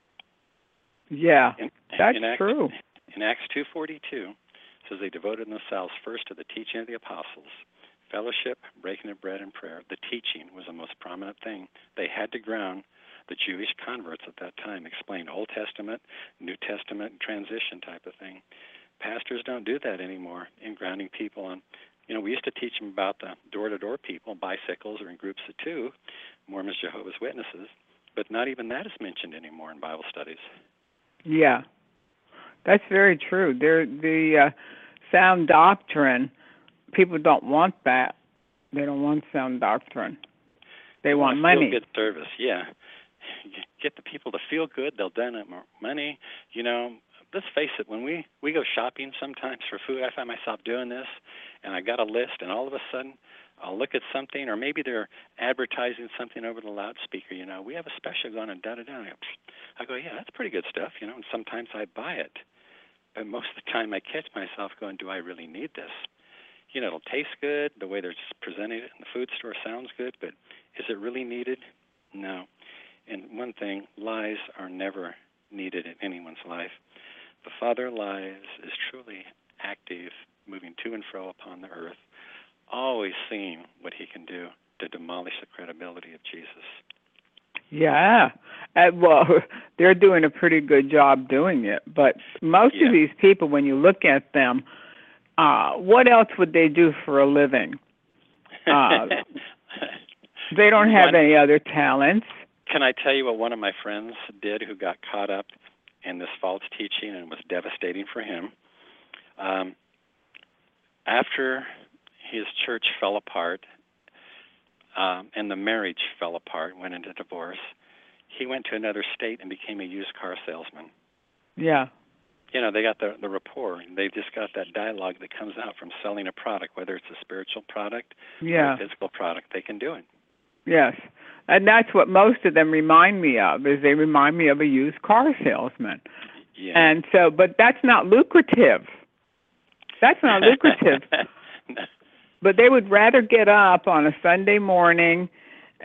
[SPEAKER 2] Yeah,
[SPEAKER 3] in,
[SPEAKER 2] that's
[SPEAKER 3] in Acts,
[SPEAKER 2] true.
[SPEAKER 3] In Acts two forty-two, says they devoted themselves first to the teaching of the apostles, fellowship, breaking of bread, and prayer. The teaching was the most prominent thing. They had to ground the Jewish converts at that time, explain Old Testament, New Testament, transition type of thing. Pastors don't do that anymore in grounding people on, you know, we used to teach them about the door-to-door people, bicycles or in groups of two, Mormons, Jehovah's Witnesses, but not even that is mentioned anymore in Bible studies.
[SPEAKER 2] Yeah. That's very true. There, the uh, sound doctrine, people don't want that. They don't want sound doctrine. They, they want, want money.
[SPEAKER 3] Feel good service, yeah. Get the people to feel good. They'll donate more money. You know, let's face it. When we, we go shopping sometimes for food, I find myself doing this, and I got a list, and all of a sudden I'll look at something, or maybe they're advertising something over the loudspeaker. You know, we have a special going and da da da. I go, yeah, that's pretty good stuff. You know, and sometimes I buy it. But most of the time I catch myself going, do I really need this? You know, it'll taste good. The way they're presenting it in the food store sounds good, but is it really needed? No. And one thing, lies are never needed in anyone's life. The Father of lies is truly active, moving to and fro upon the earth, always seeing what he can do to demolish the credibility of Jesus.
[SPEAKER 2] Yeah. Uh, well, they're doing a pretty good job doing it. But most
[SPEAKER 3] yeah.
[SPEAKER 2] of these people, when you look at them, uh, what else would they do for a living? Uh, they don't have one, any other talents.
[SPEAKER 3] Can I tell you what one of my friends did who got caught up in this false teaching and was devastating for him? Um, after his church fell apart, Um, and the marriage fell apart, went into divorce, he went to another state and became a used car salesman.
[SPEAKER 2] Yeah.
[SPEAKER 3] You know, they got the, the rapport. They've just got that dialogue that comes out from selling a product, whether it's a spiritual product
[SPEAKER 2] yeah.
[SPEAKER 3] or a physical product. They can do it.
[SPEAKER 2] Yes. And that's what most of them remind me of, is they remind me of a used car salesman.
[SPEAKER 3] Yeah.
[SPEAKER 2] And so, but that's not lucrative. That's not lucrative.
[SPEAKER 3] No.
[SPEAKER 2] But they would rather get up on a Sunday morning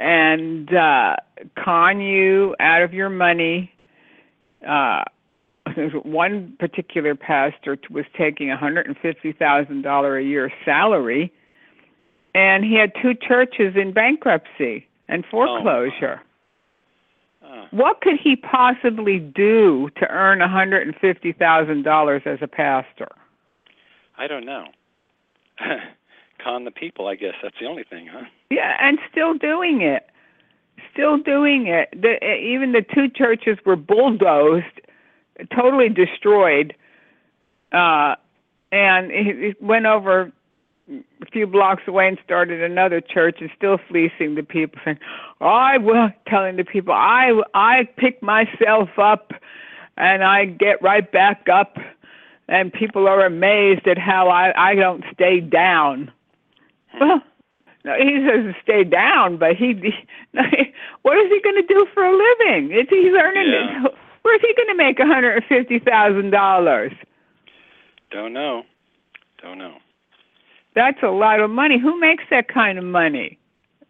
[SPEAKER 2] and uh, con you out of your money, uh, business. One particular pastor was taking one hundred fifty thousand dollars a year salary, and he had two churches in bankruptcy and foreclosure.
[SPEAKER 3] Oh. Oh.
[SPEAKER 2] What could he possibly do to earn one hundred fifty thousand dollars as a pastor?
[SPEAKER 3] I don't know. Con the people, I guess. That's the only thing, huh?
[SPEAKER 2] Yeah, and still doing it. Still doing it. The, even the two churches were bulldozed, totally destroyed, uh, and he went over a few blocks away and started another church and still fleecing the people, saying, I will, telling the people, I, I pick myself up and I get right back up, and people are amazed at how I, I don't stay down. Well, no, he says stay down, but he, he what is he going to do for a living? It's, he's earning
[SPEAKER 3] yeah.
[SPEAKER 2] it. Where's he going to make one hundred fifty thousand dollars?
[SPEAKER 3] Don't know. Don't know.
[SPEAKER 2] That's a lot of money. Who makes that kind of money?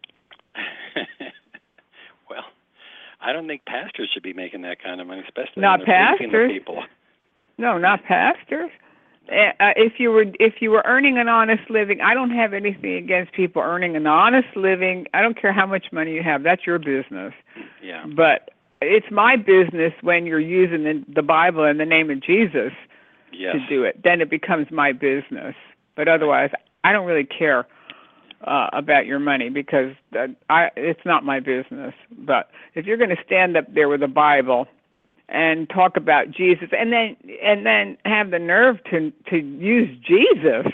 [SPEAKER 3] Well, I don't think pastors should be making that kind of money, especially
[SPEAKER 2] not
[SPEAKER 3] when they're fleecing
[SPEAKER 2] pastors.
[SPEAKER 3] the people.
[SPEAKER 2] No, not pastors. Uh, if you were if you were earning an honest living, I don't have anything against people earning an honest living. I don't care how much money you have. That's your business.
[SPEAKER 3] Yeah.
[SPEAKER 2] But it's my business when you're using the, the Bible in the name of Jesus
[SPEAKER 3] yes.
[SPEAKER 2] to do it. Then it becomes my business. But otherwise, I don't really care uh, about your money because that, I it's not my business. But if you're going to stand up there with the Bible and talk about Jesus, and then and then have the nerve to to use Jesus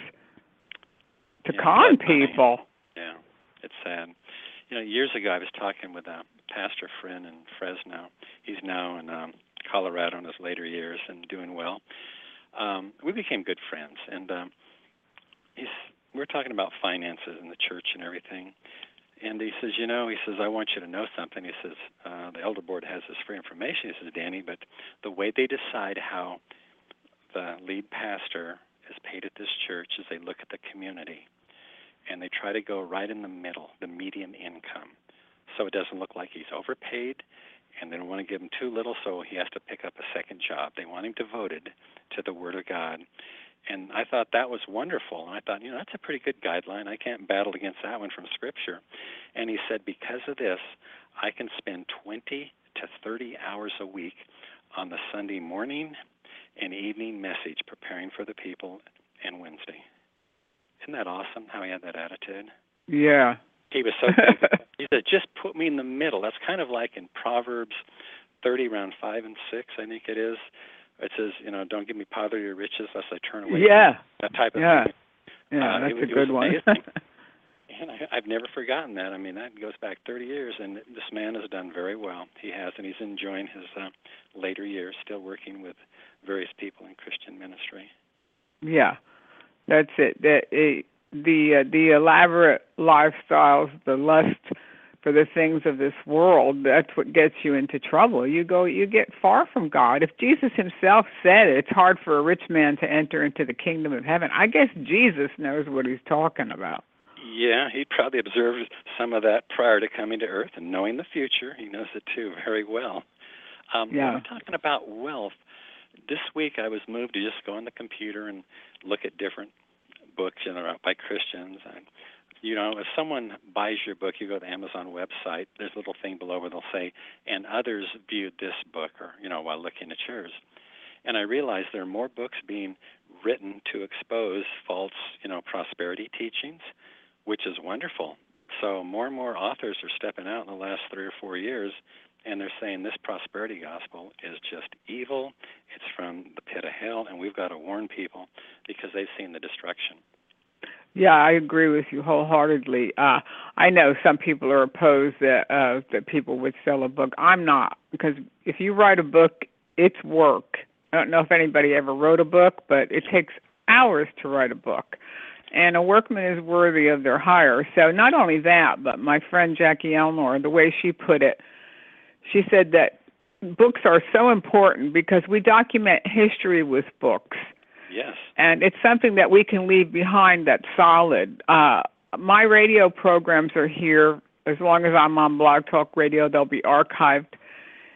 [SPEAKER 2] to
[SPEAKER 3] yeah,
[SPEAKER 2] con people.
[SPEAKER 3] Yeah, it's sad. You know, years ago I was talking with a pastor friend in Fresno. He's now in um, Colorado in his later years and doing well. Um, we became good friends, and um, he's we we're talking about finances in the church and everything. And he says, you know, he says, I want you to know something. He says, uh, the elder board has this free information. He says, Danny, but the way they decide how the lead pastor is paid at this church is they look at the community, and they try to go right in the middle, the median income. So it doesn't look like he's overpaid, and they don't want to give him too little, so he has to pick up a second job. They want him devoted to the Word of God. And I thought that was wonderful. And I thought, you know, that's a pretty good guideline. I can't battle against that one from Scripture. And he said, because of this, I can spend twenty to thirty hours a week on the Sunday morning and evening message preparing for the people and Wednesday. Isn't that awesome how he had that attitude?
[SPEAKER 2] Yeah.
[SPEAKER 3] He was so good. He said, just put me in the middle. That's kind of like in Proverbs thirty, around five and six, I think it is. It says, you know, don't give me poverty or riches lest I turn away.
[SPEAKER 2] Yeah.
[SPEAKER 3] That type of
[SPEAKER 2] yeah.
[SPEAKER 3] thing.
[SPEAKER 2] Yeah,
[SPEAKER 3] uh,
[SPEAKER 2] that's
[SPEAKER 3] it,
[SPEAKER 2] a
[SPEAKER 3] it
[SPEAKER 2] good
[SPEAKER 3] was
[SPEAKER 2] one.
[SPEAKER 3] And I, I've never forgotten that. I mean, that goes back thirty years, and this man has done very well. He has, and he's enjoying his uh, later years, still working with various people in Christian ministry.
[SPEAKER 2] Yeah, that's it. The it, the, uh, the elaborate lifestyles, the lust for the things of this world, that's what gets you into trouble. You go, you get far from God. If Jesus himself said it, it's hard for a rich man to enter into the kingdom of heaven. I guess Jesus knows what he's talking about.
[SPEAKER 3] Yeah, he probably observed some of that prior to coming to earth, and knowing the future, he knows it too very well. Um,
[SPEAKER 2] yeah.
[SPEAKER 3] When we're talking about wealth, this week I was moved to just go on the computer and look at different books, you know, by Christians. And, you know, if someone buys your book, you go to the Amazon website, there's a little thing below where they'll say, and others viewed this book, or, you know, while looking at yours. And I realized there are more books being written to expose false, you know, prosperity teachings, which is wonderful. So more and more authors are stepping out in the last three or four years, and they're saying this prosperity gospel is just evil. It's from the pit of hell, and we've got to warn people because they've seen the destruction.
[SPEAKER 2] Yeah, I agree with you wholeheartedly. Uh, I know some people are opposed that uh, that people would sell a book. I'm not, because if you write a book, it's work. I don't know if anybody ever wrote a book, but it takes hours to write a book. And a workman is worthy of their hire. So not only that, but my friend Jackie Elmore, the way she put it, she said that books are so important because we document history with books.
[SPEAKER 3] Yes.
[SPEAKER 2] And it's something that we can leave behind that's solid. Uh, my radio programs are here. As long as I'm on Blog Talk Radio, they'll be archived.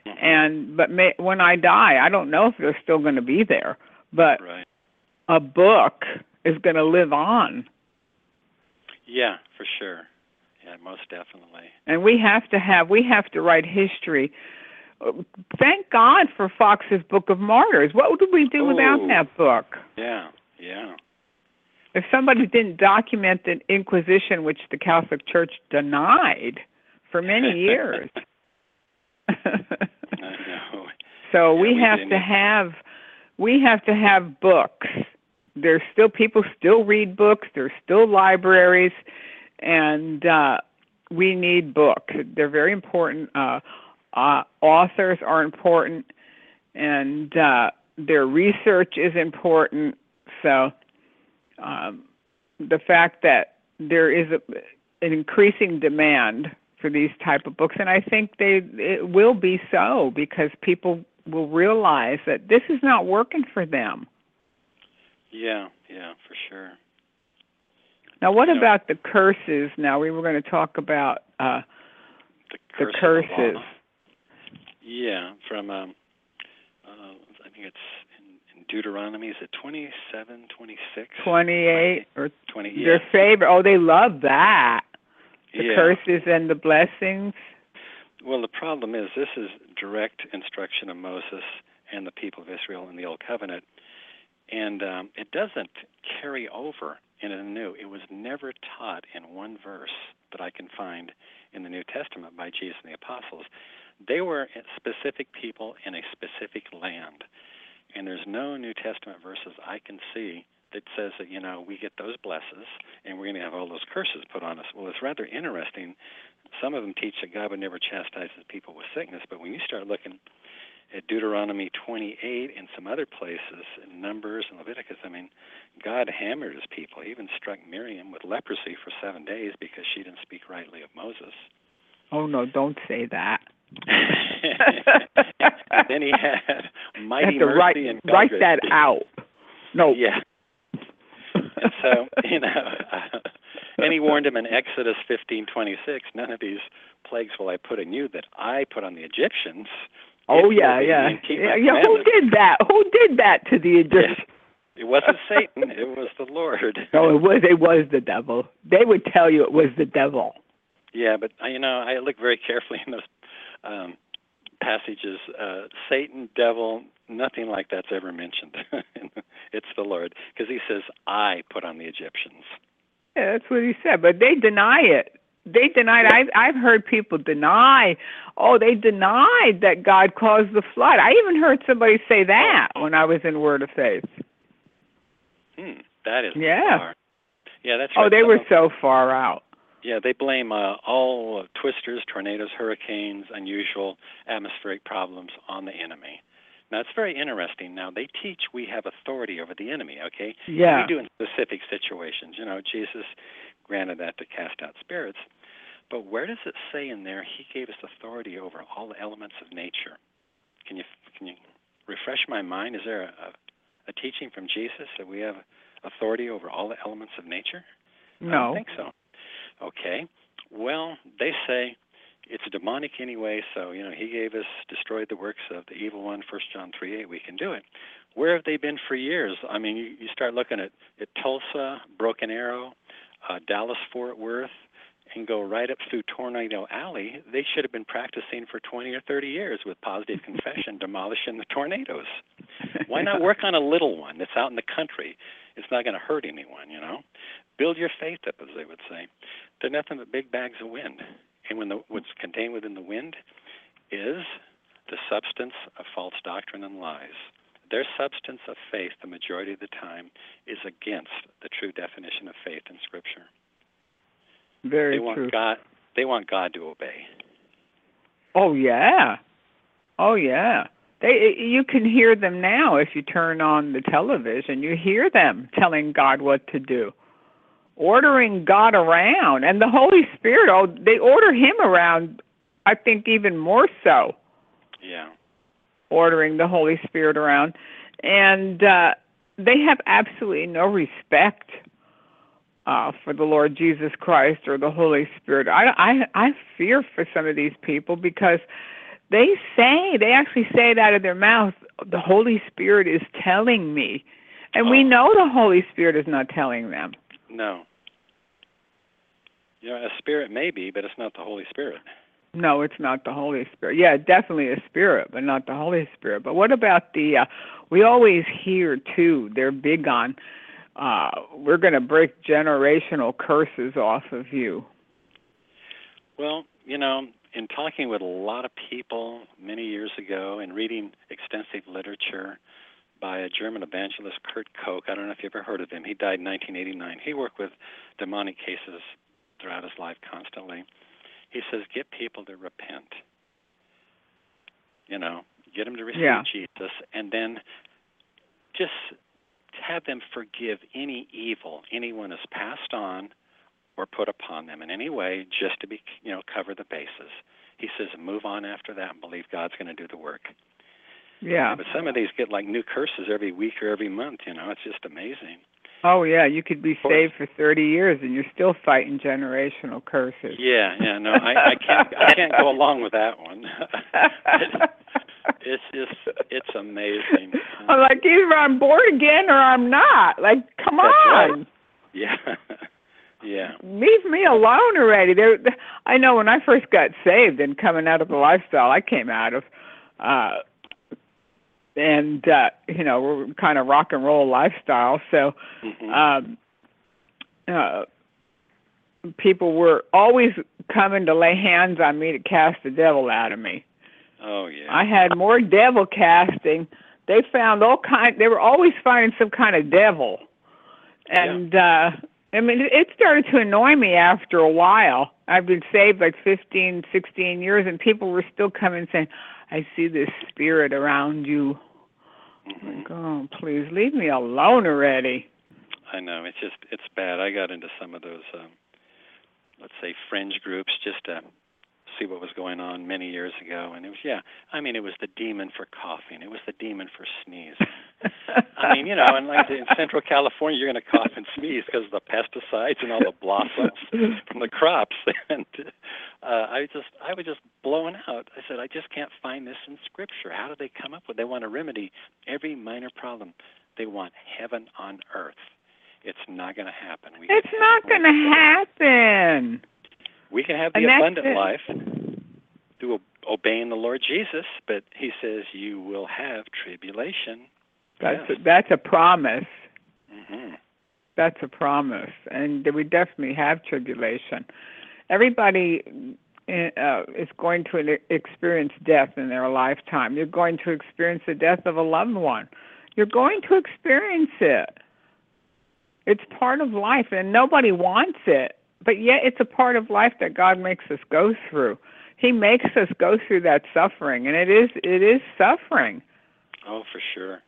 [SPEAKER 3] Mm-hmm.
[SPEAKER 2] And but may, when I die, I don't know if they're still going to be there. But
[SPEAKER 3] Right.
[SPEAKER 2] a book is going to live on.
[SPEAKER 3] Yeah, for sure. Yeah, most definitely.
[SPEAKER 2] And we have to have we have to write history. Thank God for Fox's Book of Martyrs. What would we do without
[SPEAKER 3] Ooh.
[SPEAKER 2] that book?
[SPEAKER 3] Yeah, yeah.
[SPEAKER 2] If somebody didn't document the Inquisition, which the Catholic Church denied for many years.
[SPEAKER 3] I know.
[SPEAKER 2] So
[SPEAKER 3] Yeah,
[SPEAKER 2] we,
[SPEAKER 3] we
[SPEAKER 2] have
[SPEAKER 3] didn't.
[SPEAKER 2] to have we have to have books. There's still people still read books. There's still libraries, and uh, we need books. They're very important. Uh, uh, authors are important, and uh, their research is important. So um, the fact that there is a, an increasing demand for these type of books, and I think they it will be so because people will realize that this is not working for them.
[SPEAKER 3] Yeah, yeah, for sure.
[SPEAKER 2] Now, what
[SPEAKER 3] You know,
[SPEAKER 2] about the curses? Now, we were going to talk about uh,
[SPEAKER 3] the,
[SPEAKER 2] the
[SPEAKER 3] curse of
[SPEAKER 2] curses.
[SPEAKER 3] law. Yeah, from um, uh, I think it's in, in Deuteronomy. Is it twenty-seven, twenty-six?
[SPEAKER 2] twenty-eight or
[SPEAKER 3] twenty. Yeah.
[SPEAKER 2] their favorite. Oh, they love that. The
[SPEAKER 3] yeah.
[SPEAKER 2] curses and the blessings.
[SPEAKER 3] Well, the problem is this is direct instruction of Moses and the people of Israel in the Old Covenant, and um, it doesn't carry over in the New. It was never taught in one verse that I can find in the New Testament by Jesus and the apostles. They were specific people in a specific land, and there's no New Testament verses I can see that says that, you know, we get those blesses and we're going to have all those curses put on us. Well, it's rather interesting. Some of them teach that God would never chastise his people with sickness, but when you start looking at Deuteronomy twenty-eight and some other places, in Numbers and Leviticus, I mean, God hammered his people. He even struck Miriam with leprosy for seven days because she didn't speak rightly of Moses.
[SPEAKER 2] Oh, no, don't say that.
[SPEAKER 3] And then he had mighty
[SPEAKER 2] you have to
[SPEAKER 3] mercy
[SPEAKER 2] write,
[SPEAKER 3] and God
[SPEAKER 2] write
[SPEAKER 3] grace.
[SPEAKER 2] that out. No.
[SPEAKER 3] Yeah. And so, you know, uh, and he warned him in Exodus fifteen twenty-six, none of these plagues will I put on you that I put on the Egyptians.
[SPEAKER 2] Oh,
[SPEAKER 3] if you
[SPEAKER 2] yeah,
[SPEAKER 3] obey me
[SPEAKER 2] yeah.
[SPEAKER 3] and keep
[SPEAKER 2] Yeah,
[SPEAKER 3] my
[SPEAKER 2] yeah. Who
[SPEAKER 3] commandments.
[SPEAKER 2] did that? Who did that to the Egyptians?
[SPEAKER 3] It wasn't Satan, it was the Lord.
[SPEAKER 2] No, it was it was the devil. They would tell you it was the devil.
[SPEAKER 3] Yeah, but, uh, you know, I look very carefully in those um, passages. Uh, Satan, devil, nothing like that's ever mentioned. It's the Lord, because he says, I put on the Egyptians.
[SPEAKER 2] Yeah, that's what he said, but they deny it. They denied.
[SPEAKER 3] Yeah.
[SPEAKER 2] I've I've heard people deny. Oh, they denied that God caused the flood. I even heard somebody say that when I was in Word of Faith.
[SPEAKER 3] Hmm, that is
[SPEAKER 2] Yeah.
[SPEAKER 3] bizarre. Yeah, that's right.
[SPEAKER 2] Oh, they
[SPEAKER 3] Some
[SPEAKER 2] were
[SPEAKER 3] of-
[SPEAKER 2] so far out.
[SPEAKER 3] Yeah, they blame uh, all uh, twisters, tornadoes, hurricanes, unusual atmospheric problems on the enemy. Now, it's very interesting. Now, they teach we have authority over the enemy, okay?
[SPEAKER 2] Yeah.
[SPEAKER 3] We do in specific situations. You know, Jesus granted that to cast out spirits. But where does it say in there he gave us authority over all the elements of nature? Can you can you refresh my mind? Is there a, a, a teaching from Jesus that we have authority over all the elements of nature?
[SPEAKER 2] No.
[SPEAKER 3] I don't think so. Okay. Well, they say it's demonic anyway, so, you know, he gave us, destroyed the works of the evil one, First John three eight, we can do it. Where have they been for years? I mean, you, you start looking at, at Tulsa, Broken Arrow, uh, Dallas, Fort Worth, and go right up through Tornado Alley. They should have been practicing for twenty or thirty years with positive confession, demolishing the tornadoes. Why not work on a little one that's out in the country? It's not going to hurt anyone, you know. Build your faith up, as they would say. They're nothing but big bags of wind. And when the, what's contained within the wind is the substance of false doctrine and lies. Their substance of faith, the majority of the time, is against the true definition of faith in Scripture.
[SPEAKER 2] Very
[SPEAKER 3] they want
[SPEAKER 2] true.
[SPEAKER 3] God. They want God to obey.
[SPEAKER 2] Oh yeah. Oh yeah. They you can hear them now if you turn on the television. You hear them telling God what to do, ordering God around, and the Holy Spirit. Oh, they order Him around. I think even more so.
[SPEAKER 3] Yeah.
[SPEAKER 2] Ordering the Holy Spirit around, and uh, they have absolutely no respect Uh, for the Lord Jesus Christ or the Holy Spirit. I, I, I fear for some of these people because They say, they actually say it out of their mouth, the Holy Spirit is telling me. And
[SPEAKER 3] oh.
[SPEAKER 2] we know the Holy Spirit is not telling them.
[SPEAKER 3] No. You know, a spirit may be, but it's not the Holy Spirit.
[SPEAKER 2] No, it's not the Holy Spirit. Yeah, definitely a spirit, but not the Holy Spirit. But what about the, uh, we always hear, too, they're big on, uh, we're going to break generational curses off of you.
[SPEAKER 3] Well, you know, in talking with a lot of people many years ago and reading extensive literature by a German evangelist, Kurt Koch, I don't know if you've ever heard of him. He died in nineteen eighty-nine. He worked with demonic cases throughout his life constantly. He says, get people to repent. You know, get them to receive
[SPEAKER 2] yeah.
[SPEAKER 3] Jesus, and then just have them forgive any evil anyone has passed on or put upon them in any way, just to be, you know, cover the bases. He says, move on after that and believe God's going to do the work.
[SPEAKER 2] Yeah.
[SPEAKER 3] But some of these get like new curses every week or every month, you know. It's just amazing.
[SPEAKER 2] Oh, yeah, you could be saved for thirty years and you're still fighting generational curses.
[SPEAKER 3] Yeah, yeah, no, I, I can't I can't go along with that one. it's, it's just, it's amazing.
[SPEAKER 2] I'm like, either I'm born again or I'm not. Like, come
[SPEAKER 3] That's
[SPEAKER 2] on.
[SPEAKER 3] Right. Yeah. Yeah.
[SPEAKER 2] Leave me alone already. There, I know when I first got saved and coming out of the lifestyle I came out of, uh, and, uh, you know, we're kind of rock and roll lifestyle. So
[SPEAKER 3] mm-hmm.
[SPEAKER 2] um, uh, people were always coming to lay hands on me to cast the devil out of me.
[SPEAKER 3] Oh, yeah.
[SPEAKER 2] I had more devil casting. They found all kind. They were always finding some kind of devil. And, yeah. uh, I mean, it started to annoy me after a while. I've been saved like fifteen, sixteen years, and people were still coming saying, I see this spirit around you.
[SPEAKER 3] Mm-hmm.
[SPEAKER 2] Like, oh, please, leave me alone already.
[SPEAKER 3] I know. It's just, it's bad. I got into some of those, um, let's say, fringe groups just to see what was going on many years ago. And it was, yeah, I mean, it was the demon for coughing. It was the demon for sneezing. I mean, you know, and like in Central California, you're going to cough and sneeze because of the pesticides and all the blossoms from the crops. And uh, I just, I was just blown out. I said, I just can't find this in Scripture. How do they come up with? They want to remedy every minor problem. They want heaven on earth. It's not going to happen. We
[SPEAKER 2] it's not going to happen.
[SPEAKER 3] We can have the
[SPEAKER 2] and
[SPEAKER 3] abundant life through obeying the Lord Jesus, but He says you will have tribulation.
[SPEAKER 2] That's
[SPEAKER 3] yes.
[SPEAKER 2] a, that's a promise.
[SPEAKER 3] Mm-hmm.
[SPEAKER 2] That's a promise, and we definitely have tribulation. Everybody uh, is going to experience death in their lifetime. You're going to experience the death of a loved one. You're going to experience it. It's part of life, and nobody wants it, but yet it's a part of life that God makes us go through. He makes us go through that suffering, and it is it is suffering.
[SPEAKER 3] Oh, for sure.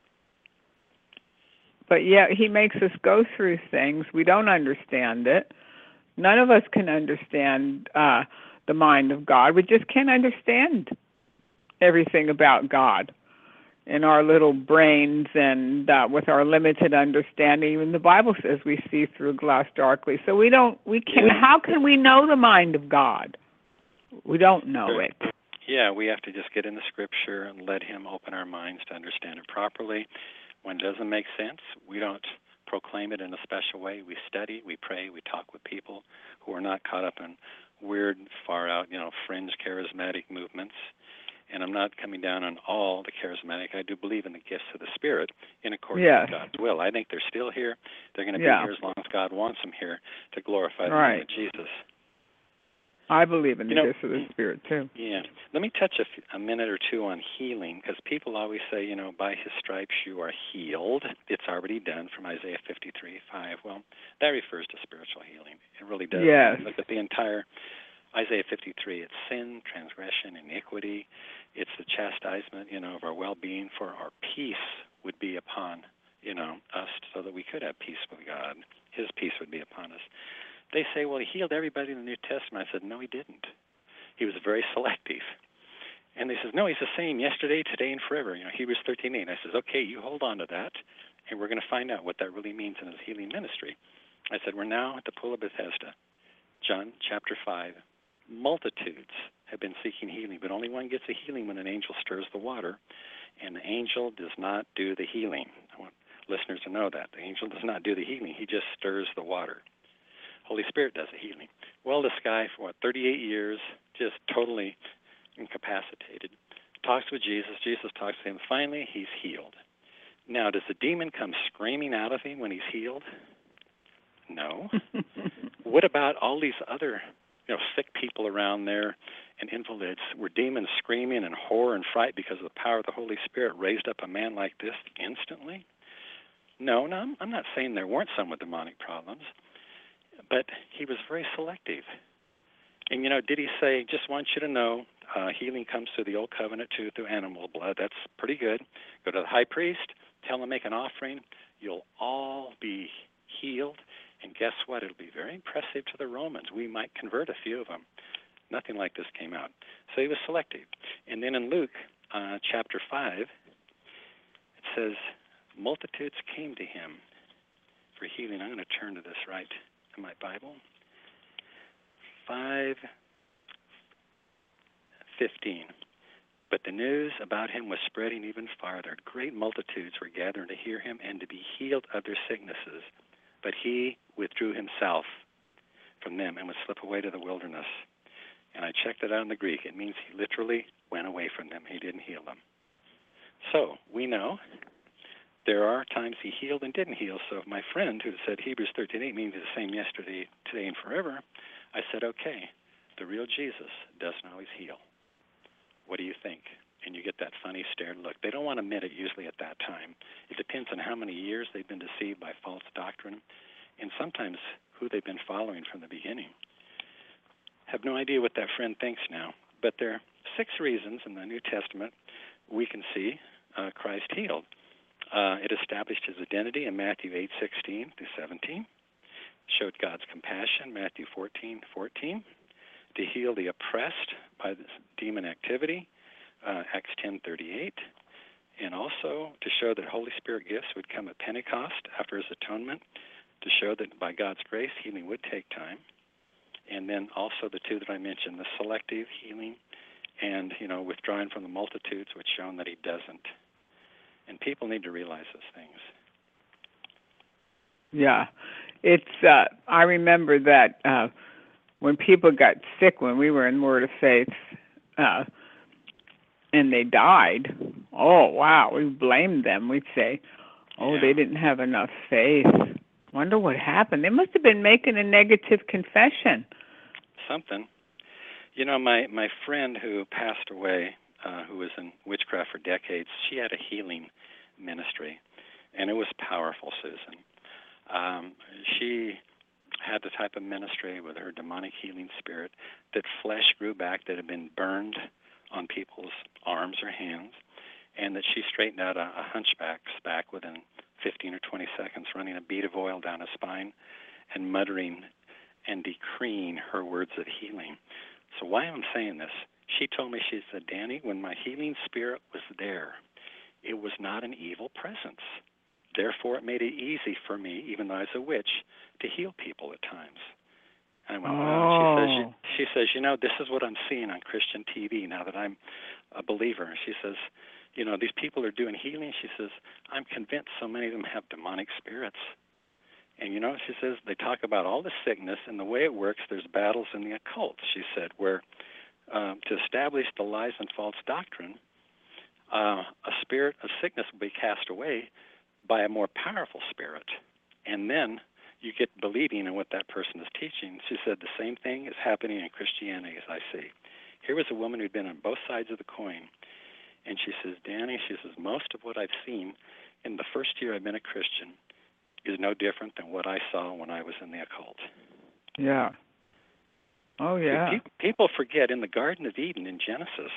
[SPEAKER 2] But yet He makes us go through things. We don't understand it. None of us can understand uh, the mind of God. We just can't understand everything about God in our little brains and uh, with our limited understanding. Even the Bible says we see through a glass darkly. So we don't. We can.
[SPEAKER 3] Yeah.
[SPEAKER 2] How can we know the mind of God? We don't know it.
[SPEAKER 3] Yeah, we have to just get in the Scripture and let Him open our minds to understand it properly. When it doesn't make sense, we don't proclaim it in a special way. We study, we pray, we talk with people who are not caught up in weird, far out, you know, fringe charismatic movements. And I'm not coming down on all the charismatic. I do believe in the gifts of the Spirit in accordance
[SPEAKER 2] yes.
[SPEAKER 3] with God's will. I think they're still here. They're going to
[SPEAKER 2] yeah.
[SPEAKER 3] be here as long as God wants them here to glorify the
[SPEAKER 2] right.
[SPEAKER 3] name of Jesus.
[SPEAKER 2] I believe in the
[SPEAKER 3] you know,
[SPEAKER 2] gifts of the Spirit, too.
[SPEAKER 3] Yeah. Let me touch a, f- a minute or two on healing, because people always say, you know, by His stripes you are healed. It's already done from Isaiah fifty-three five. Well, that refers to spiritual healing. It really does.
[SPEAKER 2] Yes.
[SPEAKER 3] Look at the entire Isaiah fifty-three. It's sin, transgression, iniquity. It's the chastisement, you know, of our well-being, for our peace would be upon, you know, us, so that we could have peace with God. His peace would be upon us. They say, well, He healed everybody in the New Testament. I said, no, He didn't. He was very selective. And they says, no, He's the same yesterday, today, and forever. You know, Hebrews thirteen eight. I says, okay, you hold on to that, and we're going to find out what that really means in His healing ministry. I said, we're now at the Pool of Bethesda, John chapter five. Multitudes have been seeking healing, but only one gets a healing when an angel stirs the water, and the angel does not do the healing. I want listeners to know that. The angel does not do the healing. He just stirs the water. Holy Spirit does the healing. Well, this guy, for what, thirty-eight years, just totally incapacitated, talks with Jesus. Jesus talks to him. Finally, he's healed. Now, does the demon come screaming out of him when he's healed? No. What about all these other, you know, sick people around there and invalids? Were demons screaming in horror and fright because of the power of the Holy Spirit raised up a man like this instantly? No, no, I'm, I'm not saying there weren't some with demonic problems, but he was very selective. And, you know, did he say, just want you to know, uh, healing comes through the old covenant too, through animal blood. That's pretty good. Go to the high priest, tell him to make an offering. You'll all be healed. And guess what? It'll be very impressive to the Romans. We might convert a few of them. Nothing like this came out. So he was selective. And then in Luke uh, chapter five, it says, multitudes came to him for healing. I'm going to turn to this right in my Bible. five fifteen. But the news about him was spreading even farther. Great multitudes were gathering to hear him and to be healed of their sicknesses. But he withdrew himself from them and would slip away to the wilderness. And I checked it out in the Greek. It means he literally went away from them. He didn't heal them. So we know there are times he healed and didn't heal. So if my friend who said Hebrews thirteen eight means the same yesterday, today, and forever, I said, okay, the real Jesus doesn't always heal. What do you think? And you get that funny stared look. They don't want to admit it usually at that time. It depends on how many years they've been deceived by false doctrine, and sometimes who they've been following from the beginning. Have no idea what that friend thinks now, but there are six reasons in the New Testament we can see uh, Christ healed. Uh, it established his identity in Matthew eight sixteen through seventeen, showed God's compassion, Matthew fourteen fourteen, to heal the oppressed by this demon activity, uh, Acts ten thirty-eight, and also to show that Holy Spirit gifts would come at Pentecost after his atonement, to show that by God's grace healing would take time, and then also the two that I mentioned, the selective healing and, you know, withdrawing from the multitudes, which shown that he doesn't. And people need to realize those things.
[SPEAKER 2] Yeah, it's. Uh, I remember that uh, when people got sick when we were in Word of Faith, uh, and they died. Oh wow, we blamed them. We'd say, "Oh,
[SPEAKER 3] Yeah.
[SPEAKER 2] they didn't have enough faith." Wonder what happened. They must have been making a negative confession.
[SPEAKER 3] Something. You know, my my friend who passed away, uh, who was in witchcraft for decades, she had a healing ministry, and it was powerful, Susan. Um, she had the type of ministry with her demonic healing spirit that flesh grew back that had been burned on people's arms or hands, and that she straightened out a, a hunchback's back within fifteen or twenty seconds, running a bead of oil down his spine and muttering and decreeing her words of healing. So why I'm saying this, she told me, she said, Danny, when my healing spirit was there, it was not an evil presence. Therefore, it made it easy for me, even though I was a witch, to heal people at times. And I went, wow. She says, you, she says, you know, this is what I'm seeing on Christian T V now that I'm a believer. She says, you know, these people are doing healing. She says, I'm convinced so many of them have demonic spirits. And, you know, she says, they talk about all the sickness, and the way it works, there's battles in the occult, she said, where um, to establish the lies and false doctrine, uh, a spirit of sickness will be cast away by a more powerful spirit. And then you get believing in what that person is teaching. She said the same thing is happening in Christianity as I see. Here was a woman who'd been on both sides of the coin. And she says, Danny, she says, most of what I've seen in the first year I've been a Christian is no different than what I saw when I was in the occult.
[SPEAKER 2] Yeah. Oh, yeah.
[SPEAKER 3] People, people forget in the Garden of Eden in Genesis,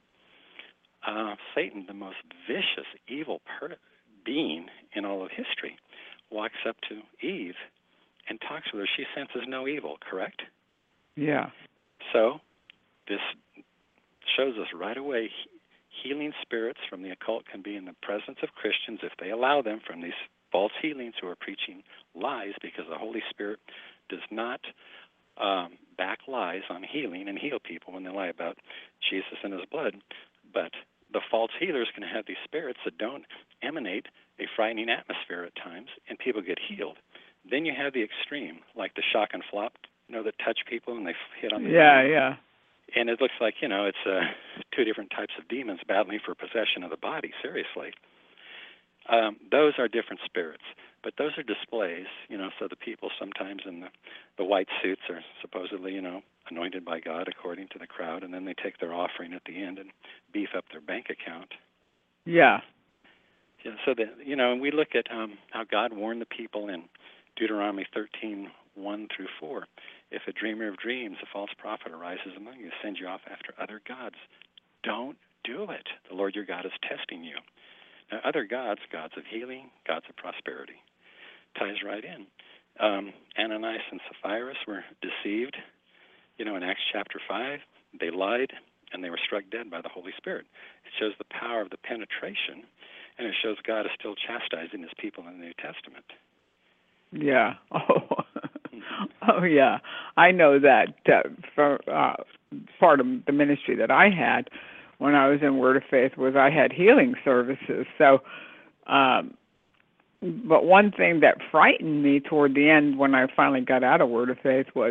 [SPEAKER 3] uh, Satan, the most vicious, evil per- being in all of history, walks up to Eve and talks with her. She senses no evil, correct?
[SPEAKER 2] Yeah.
[SPEAKER 3] So this shows us right away healing spirits from the occult can be in the presence of Christians if they allow them from these false healings who are preaching lies, because the Holy Spirit does not um, back lies on healing and heal people when they lie about Jesus and his blood. But the false healers can have these spirits that don't emanate a frightening atmosphere at times, and people get healed. Then you have the extreme, like the shock and flop, you know, that touch people and they hit on the
[SPEAKER 2] Yeah,
[SPEAKER 3] demon.
[SPEAKER 2] yeah.
[SPEAKER 3] And it looks like, you know, it's uh, two different types of demons battling for possession of the body, seriously. Um, those are different spirits, but those are displays, you know, so the people sometimes in the, the white suits are supposedly, you know, anointed by God according to the crowd, and then they take their offering at the end and beef up their bank account.
[SPEAKER 2] Yeah.
[SPEAKER 3] Yeah, so, that, you know, and we look at um, how God warned the people in Deuteronomy thirteen, one through four. If a dreamer of dreams, a false prophet arises among you, send you off after other gods. Don't do it. The Lord your God is testing you. Now, other gods, gods of healing, gods of prosperity, ties right in. Um, Ananias and Sapphira were deceived. You know, in Acts chapter five, they lied and they were struck dead by the Holy Spirit. It shows the power of the penetration, and it shows God is still chastising his people in the New Testament.
[SPEAKER 2] Yeah. Oh, oh yeah. I know that uh, for uh, part of the ministry that I had when I was in Word of Faith was I had healing services. So, um, but one thing that frightened me toward the end when I finally got out of Word of Faith was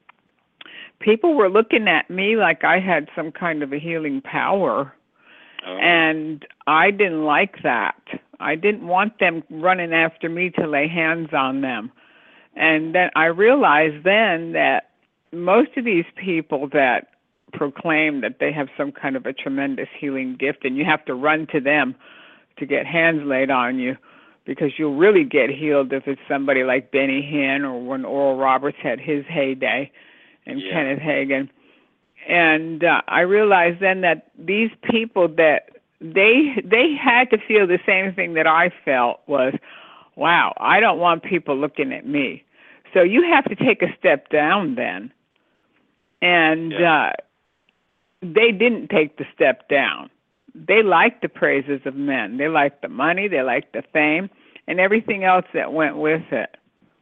[SPEAKER 2] people were looking at me like I had some kind of a healing power.
[SPEAKER 3] Oh.
[SPEAKER 2] And I didn't like that. I didn't want them running after me to lay hands on them. And then I realized then that most of these people that proclaim that they have some kind of a tremendous healing gift, and you have to run to them to get hands laid on you, because you'll really get healed if it's somebody like Benny Hinn or when Oral Roberts had his heyday and
[SPEAKER 3] Yeah.
[SPEAKER 2] Kenneth Hagin. And uh, I realized then that these people that they they had to feel the same thing that I felt was, wow, I don't want people looking at me. So you have to take a step down then. And
[SPEAKER 3] Yeah.
[SPEAKER 2] uh, they didn't take the step down. They liked the praises of men. They liked the money. They liked the fame and everything else that went with it.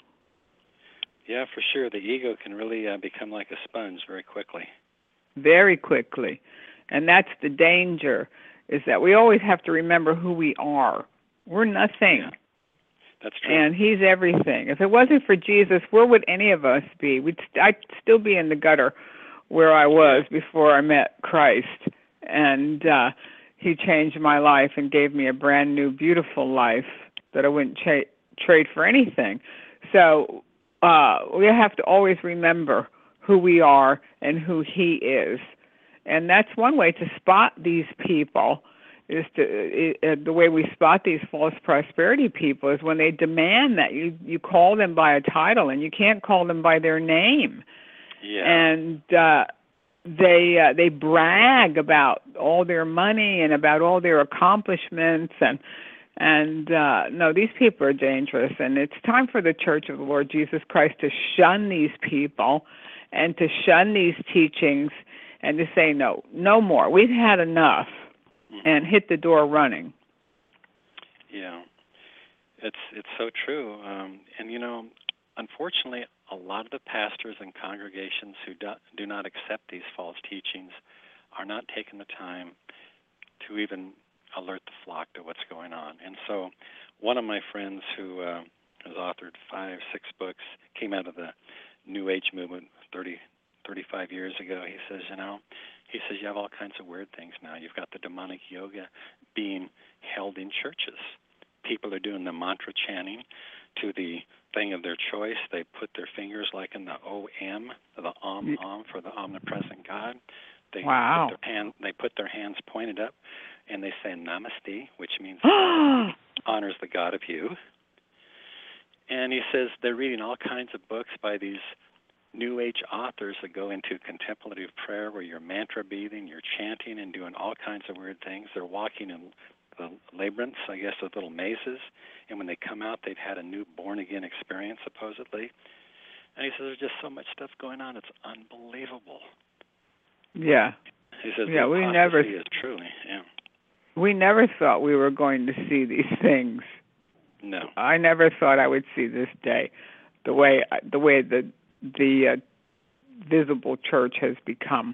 [SPEAKER 3] Yeah, for sure. The ego can really uh, become like a sponge very quickly.
[SPEAKER 2] Very quickly. And that's the danger, is that we always have to remember who we are. We're nothing.
[SPEAKER 3] Yeah. That's true.
[SPEAKER 2] And he's everything. If it wasn't for Jesus, where would any of us be? We'd st- I'd still be in the gutter where I was
[SPEAKER 3] Yeah.
[SPEAKER 2] before I met Christ. And uh, he changed my life and gave me a brand new, beautiful life that I wouldn't cha- trade for anything. So uh, we have to always remember who we are and who he is. And that's one way to spot these people, is to uh, the way we spot these false prosperity people is when they demand that you, you call them by a title, and you can't call them by their name.
[SPEAKER 3] Yeah.
[SPEAKER 2] And uh, they uh, they brag about all their money and about all their accomplishments, and and uh, no, these people are dangerous. And it's time for the Church of the Lord Jesus Christ to shun these people and to shun these teachings and to say no, no more. We've had enough,
[SPEAKER 3] Mm-hmm.
[SPEAKER 2] and hit the door running.
[SPEAKER 3] Yeah, it's it's so true. Um, and, you know, unfortunately, a lot of the pastors and congregations who do, do not accept these false teachings are not taking the time to even alert the flock to what's going on. And so one of my friends who uh, has authored five, six books, came out of the New Age movement thirty, thirty-five years ago. He says, you know, he says, you have all kinds of weird things now. You've got the demonic yoga being held in churches. People are doing the mantra chanting to the thing of their choice. They put their fingers like in the O M, the Om Om for the omnipresent God. They
[SPEAKER 2] Wow.
[SPEAKER 3] put their hand, they put their hands pointed up, and they say Namaste, which means God honors the God of you. And he says they're reading all kinds of books by these New Age authors that go into contemplative prayer where you're mantra breathing, you're chanting and doing all kinds of weird things. They're walking in the labyrinths, I guess, of little mazes. And when they come out, they've had a new born-again experience, supposedly. And he says there's just so much stuff going on. It's unbelievable.
[SPEAKER 2] Yeah.
[SPEAKER 3] He says
[SPEAKER 2] yeah,
[SPEAKER 3] the
[SPEAKER 2] we never
[SPEAKER 3] apostasy is truly, yeah.
[SPEAKER 2] We never thought we were going to see these things.
[SPEAKER 3] No.
[SPEAKER 2] I never thought I would see this day. The way the way the the uh, visible church has become.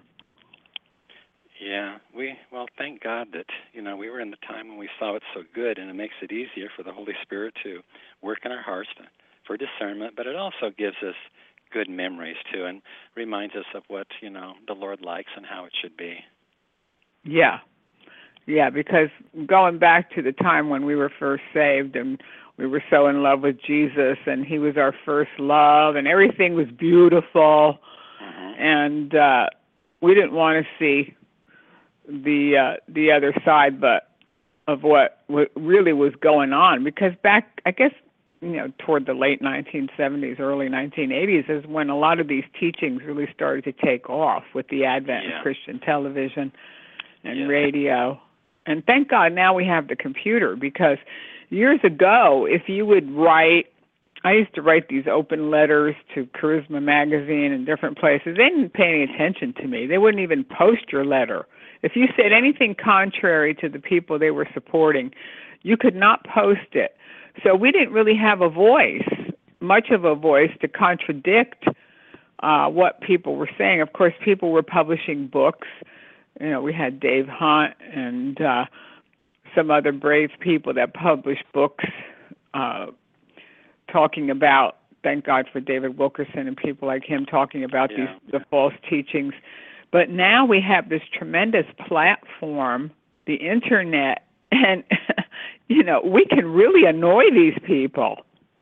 [SPEAKER 3] Yeah, we well, thank God that you know we were in the time when we saw it so good, and it makes it easier for the Holy Spirit to work in our hearts to, for discernment. But it also gives us good memories too, and reminds us of what you know the Lord likes and how it should be.
[SPEAKER 2] Yeah, yeah, because going back to the time when we were first saved and we were so in love with Jesus, and He was our first love, and everything was beautiful, mm-hmm. and uh, we didn't want to see the uh, the other side, but of what, what really was going on. Because back, I guess, you know, toward the late nineteen seventies, early nineteen eighties is when a lot of these teachings really started to take off with the advent
[SPEAKER 3] yeah.
[SPEAKER 2] of Christian television and
[SPEAKER 3] yeah.
[SPEAKER 2] radio. And thank God now we have the computer, because years ago, if you would write, I used to write these open letters to Charisma Magazine and different places. They didn't pay any attention to me. They wouldn't even post your letter. If you said anything contrary to the people they were supporting, you could not post it. So we didn't really have a voice, much of a voice, to contradict uh, what people were saying. Of course, people were publishing books. You know, we had Dave Hunt and uh, some other brave people that published books uh, talking about, thank God for David Wilkerson and people like him talking about
[SPEAKER 3] yeah.
[SPEAKER 2] these the false teachings. But now we have this tremendous platform, the internet, and, you know, we can really annoy these people.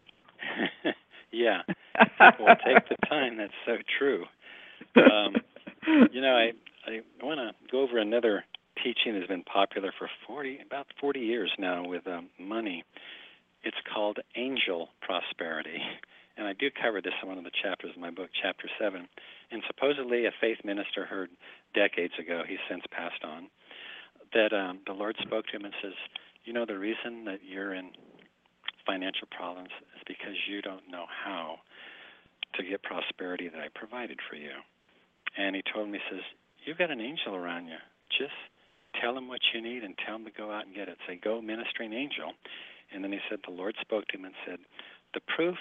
[SPEAKER 3] yeah, people will take the time. That's so true. Um, you know, I, I want to go over another teaching that's been popular for forty, about forty years now with um, money. It's called angel prosperity. And I do cover this in one of the chapters of my book, Chapter seven. And supposedly a faith minister heard decades ago, he's since passed on, that um, the Lord spoke to him and says, you know, the reason that you're in financial problems is because you don't know how to get prosperity that I provided for you. And he told me, he says, you've got an angel around you. Just tell him what you need and tell him to go out and get it. Say, go ministering angel. And then he said, the Lord spoke to him and said, the proof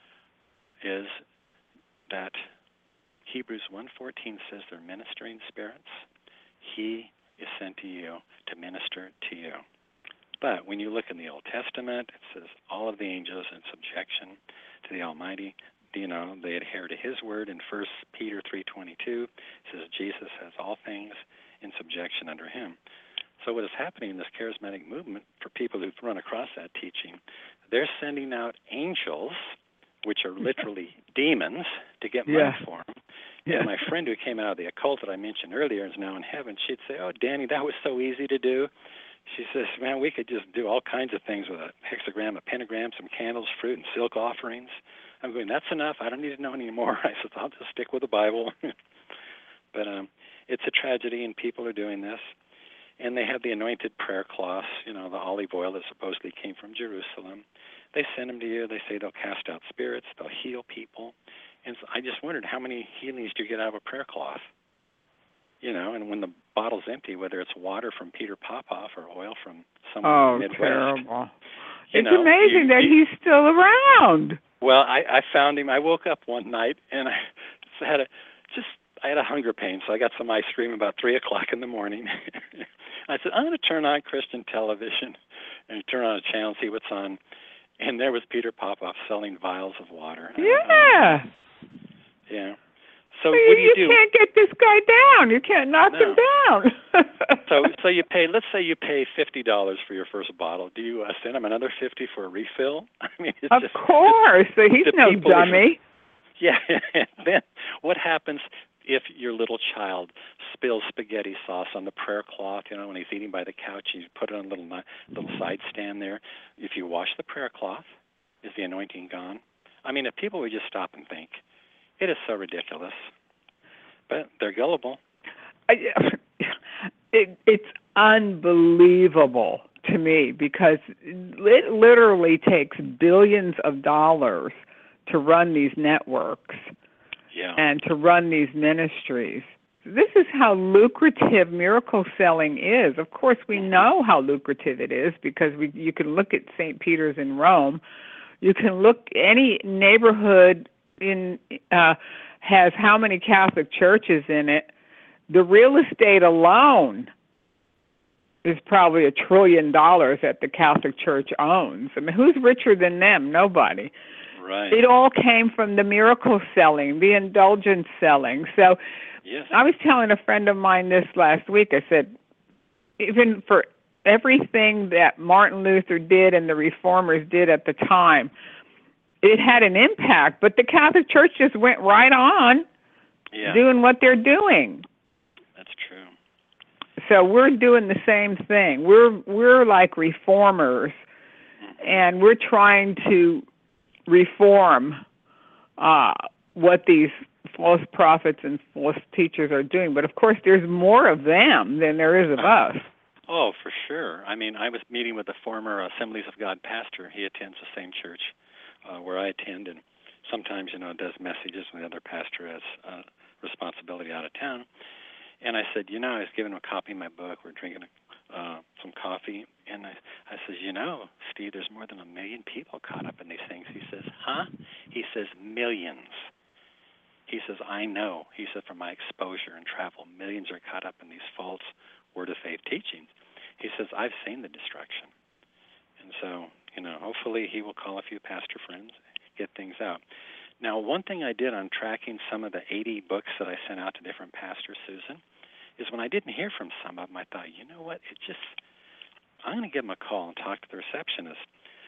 [SPEAKER 3] is that Hebrews one fourteen says they're ministering spirits. He is sent to you to minister to you. But when you look in the Old Testament, it says all of the angels in subjection to the Almighty. You know, they adhere to His word. In First Peter three twenty-two, it says Jesus has all things in subjection under Him. So what is happening in this charismatic movement, for people who've run across that teaching, they're sending out angels, which are literally demons, to get money
[SPEAKER 2] yeah.
[SPEAKER 3] for them.
[SPEAKER 2] Yeah.
[SPEAKER 3] And my friend who came out of the occult that I mentioned earlier is now in heaven. She'd say, oh, Danny, that was so easy to do. She says, man, we could just do all kinds of things with a hexagram, a pentagram, some candles, fruit, and silk offerings. I'm going, that's enough. I don't need to know any more. I said, I'll just stick with the Bible. But um, it's a tragedy, and people are doing this. And they have the anointed prayer cloths, you know, the olive oil that supposedly came from Jerusalem. They send them to you. They say they'll cast out spirits. They'll heal people. And so I just wondered, how many healings do you get out of a prayer cloth? You know, and when the bottle's empty, whether it's water from Peter Popoff or oil from someone
[SPEAKER 2] oh,
[SPEAKER 3] in the Midwest.
[SPEAKER 2] Terrible.
[SPEAKER 3] It's
[SPEAKER 2] know, amazing
[SPEAKER 3] you,
[SPEAKER 2] that
[SPEAKER 3] you,
[SPEAKER 2] he's still around.
[SPEAKER 3] Well, I, I found him. I woke up one night, and I had a just I had a hunger pain, so I got some ice cream about three o'clock in the morning. I said, I'm going to turn on Christian television and turn on a channel and see what's on. And there was Peter Popoff selling vials of water.
[SPEAKER 2] Yeah.
[SPEAKER 3] Um, yeah. So
[SPEAKER 2] well,
[SPEAKER 3] what do you,
[SPEAKER 2] you
[SPEAKER 3] do?
[SPEAKER 2] You can't get this guy down. You can't knock
[SPEAKER 3] no.
[SPEAKER 2] him down.
[SPEAKER 3] so so you pay, let's say you pay fifty dollars for your first bottle. Do you uh, send him another fifty for a refill? I mean, it's
[SPEAKER 2] Of
[SPEAKER 3] just,
[SPEAKER 2] course. So he's no dummy.
[SPEAKER 3] Are, yeah. Then what happens if your little child spills spaghetti sauce on the prayer cloth, you know, when he's eating by the couch, you put it on a little little side stand there. If you wash the prayer cloth, is the anointing gone? I mean, if people would just stop and think, it is so ridiculous. But they're gullible.
[SPEAKER 2] It, it's unbelievable to me, because it literally takes billions of dollars to run these networks.
[SPEAKER 3] Yeah.
[SPEAKER 2] And to run these ministries. This is how lucrative miracle selling is. Of course, we know how lucrative it is, because we you can look at Saint Peter's in Rome. You can look any neighborhood in uh, has how many Catholic churches in it, the real estate alone is probably a trillion dollars that the Catholic Church owns. I mean, who's richer than them? Nobody.
[SPEAKER 3] Right.
[SPEAKER 2] It all came from the miracle selling, the indulgence selling. So
[SPEAKER 3] yes.
[SPEAKER 2] I was telling a friend of mine this last week. I said, even for everything that Martin Luther did and the reformers did at the time, it had an impact, but the Catholic Church just went right on
[SPEAKER 3] yeah.
[SPEAKER 2] doing what they're doing.
[SPEAKER 3] That's true.
[SPEAKER 2] So we're doing the same thing. We're we're like reformers, mm-hmm. and we're trying to reform uh, what these false prophets and false teachers are doing. But of course, there's more of them than there is of us.
[SPEAKER 3] Oh, for sure. I mean, I was meeting with a former Assemblies of God pastor. He attends the same church uh, where I attend, and sometimes, you know, does messages when the other pastor has uh, responsibility out of town. And I said, you know, I was giving him a copy of my book. We're drinking uh, some coffee. And I, I says, you know, Steve, there's more than a million people caught up in these things. He says, huh? He says, millions. He says, I know. He said, from my exposure and travel, millions are caught up in these false word of faith teachings. He says, I've seen the destruction. And so, you know, hopefully he will call a few pastor friends, get things out. Now, one thing I did on tracking some of the eighty books that I sent out to different pastors, Susan, is when I didn't hear from some of them, I thought, you know what, it just, I'm going to give them a call and talk to the receptionist.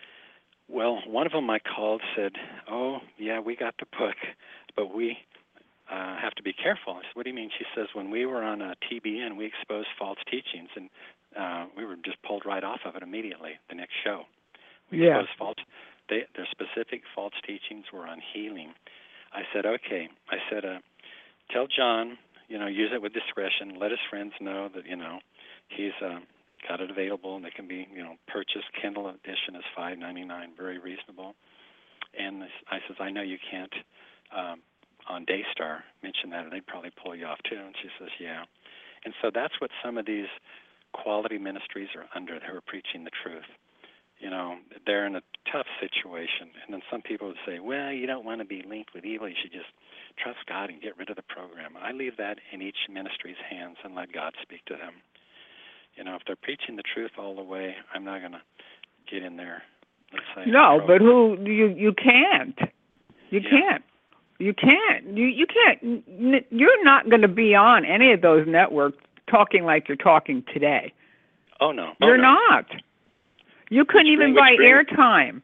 [SPEAKER 3] Well, one of them I called said, oh, yeah, we got the book, but we uh, have to be careful. I said, what do you mean? She says, when we were on uh, T B N, we exposed false teachings, and uh, we were just pulled right off of it immediately the next show. We
[SPEAKER 2] yeah.
[SPEAKER 3] exposed false They, their specific false teachings were on healing. I said, okay. I said, uh, tell John, you know, use it with discretion. Let his friends know that, you know, he's uh, got it available and they can be, you know, purchased. Kindle edition is five ninety-nine, very reasonable. And I says, I know you can't um, on Daystar mention that, and they'd probably pull you off too. And she says, yeah. And so that's what some of these quality ministries are under, who are preaching the truth. You know, they're in a tough situation. And then some people would say, well, you don't want to be linked with evil. You should just trust God and get rid of the program. I leave that in each ministry's hands and let God speak to them. You know, if they're preaching the truth all the way, I'm not going to get in there. Let's say
[SPEAKER 2] no, but who you you can't. You
[SPEAKER 3] yeah.
[SPEAKER 2] can't. You can't. You you can't. You're not going to be on any of those networks talking like you're talking today.
[SPEAKER 3] Oh no,
[SPEAKER 2] you're
[SPEAKER 3] oh, no.
[SPEAKER 2] not. You couldn't
[SPEAKER 3] which
[SPEAKER 2] even
[SPEAKER 3] bring,
[SPEAKER 2] buy
[SPEAKER 3] bring,
[SPEAKER 2] airtime.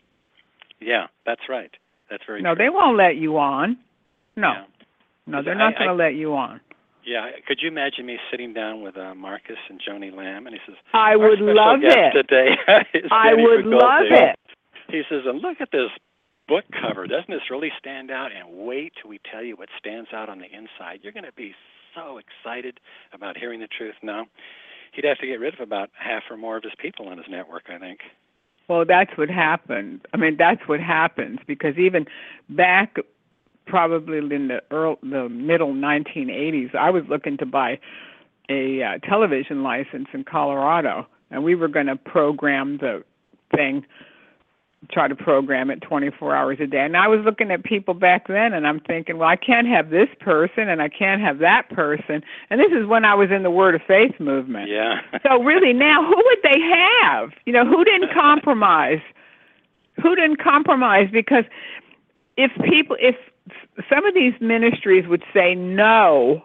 [SPEAKER 3] Yeah, that's right. That's very
[SPEAKER 2] no,
[SPEAKER 3] true.
[SPEAKER 2] they won't let you on. No,
[SPEAKER 3] yeah.
[SPEAKER 2] no, they're not going to let you on.
[SPEAKER 3] Yeah, could you imagine me sitting down with uh, Marcus and Joni Lamb, and he says,
[SPEAKER 2] I
[SPEAKER 3] Our
[SPEAKER 2] would love
[SPEAKER 3] guest
[SPEAKER 2] it.
[SPEAKER 3] Today is
[SPEAKER 2] I
[SPEAKER 3] Danny
[SPEAKER 2] would
[SPEAKER 3] Fugate.
[SPEAKER 2] love it.
[SPEAKER 3] He says, and look at this book cover. Doesn't this really stand out? And wait till we tell you what stands out on the inside. You're going to be so excited about hearing the truth. No, he'd have to get rid of about half or more of his people on his network, I think.
[SPEAKER 2] Well, that's what happened. I mean, that's what happens, because even back probably in the early, the middle nineteen eighties, I was looking to buy a uh, television license in Colorado, and we were going to program the thing, try to program it twenty-four hours a day. And I was looking at people back then, and I'm thinking, well, I can't have this person, and I can't have that person. And this is when I was in the Word of Faith movement.
[SPEAKER 3] Yeah.
[SPEAKER 2] So really now, who would they have? You know, who didn't compromise? Who didn't compromise? Because if people, if some of these ministries would say no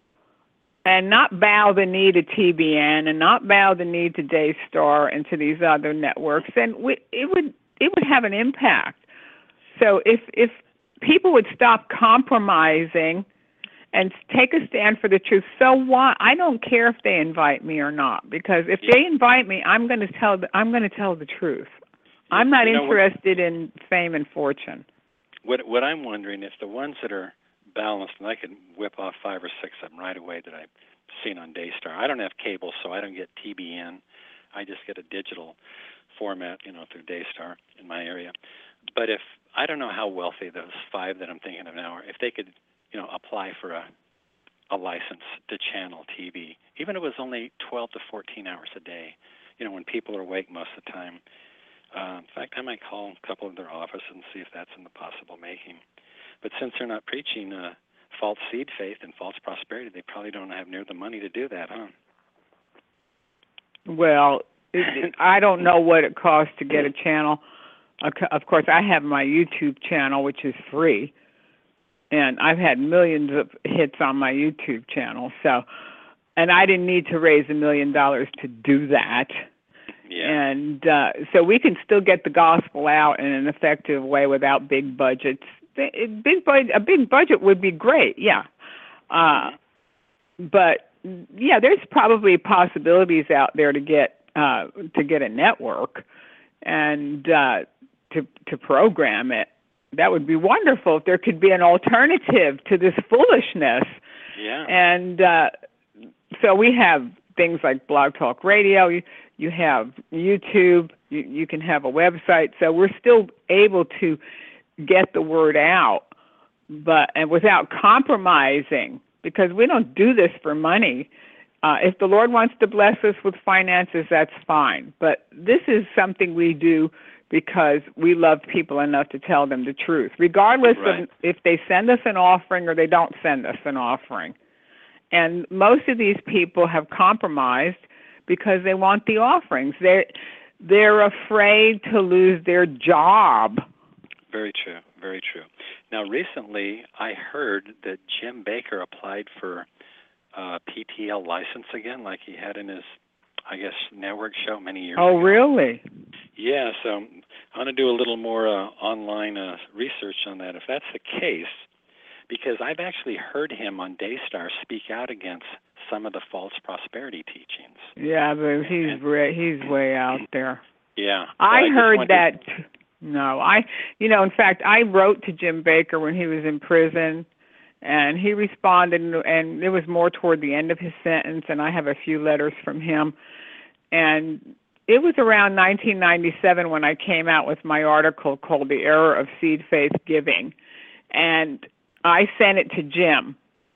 [SPEAKER 2] and not bow the knee to T B N and not bow the knee to Daystar and to these other networks, then we, it would it would have an impact. So if if people would stop compromising and take a stand for the truth, so what? I don't care if they invite me or not, because if
[SPEAKER 3] yeah.
[SPEAKER 2] they invite me, I'm going to tell the, I'm going to tell the truth. Yeah. I'm not you know, interested what, in fame and fortune.
[SPEAKER 3] What what I'm wondering, if the ones that are balanced, and I can whip off five or six of them right away that I've seen on Daystar. I don't have cable, so I don't get T B N. I just get a digital format, you know, through Daystar in my area. But if I don't know how wealthy those five that I'm thinking of now are, if they could, you know, apply for a a license to channel T V, even if it was only twelve to fourteen hours a day, you know, when people are awake most of the time. Uh, in fact, I might call a couple of their offices and see if that's in the possible making. But since they're not preaching uh, false seed faith and false prosperity, they probably don't have near the money to do that, huh?
[SPEAKER 2] Well, it, I don't know what it costs to get a channel. Of course, I have my YouTube channel, which is free, and I've had millions of hits on my YouTube channel. So, and I didn't need to raise a million dollars to do that.
[SPEAKER 3] Yeah.
[SPEAKER 2] And uh, so we can still get the gospel out in an effective way without big budgets. Big budget, a big budget would be great, yeah. Uh, but yeah, there's probably possibilities out there to get uh, to get a network and uh, to to program it. That would be wonderful if there could be an alternative to this foolishness.
[SPEAKER 3] Yeah.
[SPEAKER 2] And uh, so we have things like Blog Talk Radio. You, you have YouTube. You, you can have a website. So we're still able to get the word out, but and without compromising, because we don't do this for money. Uh, if the Lord wants to bless us with finances, that's fine. But this is something we do because we love people enough to tell them the truth, regardless
[SPEAKER 3] right.
[SPEAKER 2] of if they send us an offering or they don't send us an offering. And most of these people have compromised because they want the offerings. They're, they're afraid to lose their job.
[SPEAKER 3] Very true, very true. Now, recently, I heard that Jim Bakker applied for a P T L license again, like he had in his, I guess, network show many years
[SPEAKER 2] oh,
[SPEAKER 3] ago.
[SPEAKER 2] Oh, really?
[SPEAKER 3] Yeah, so I'm going to do a little more uh, online uh, research on that, if that's the case, because I've actually heard him on Daystar speak out against some of the false prosperity teachings.
[SPEAKER 2] Yeah, but he's and, re- he's way out there.
[SPEAKER 3] Yeah. So
[SPEAKER 2] I,
[SPEAKER 3] I
[SPEAKER 2] heard
[SPEAKER 3] wanted...
[SPEAKER 2] that. T- no, I, you know, in fact, I wrote to Jim Bakker when he was in prison, and he responded, and it was more toward the end of his sentence, and I have a few letters from him. And it was around nineteen ninety-seven when I came out with my article called The Error of Seed Faith Giving. And I sent it to Jim.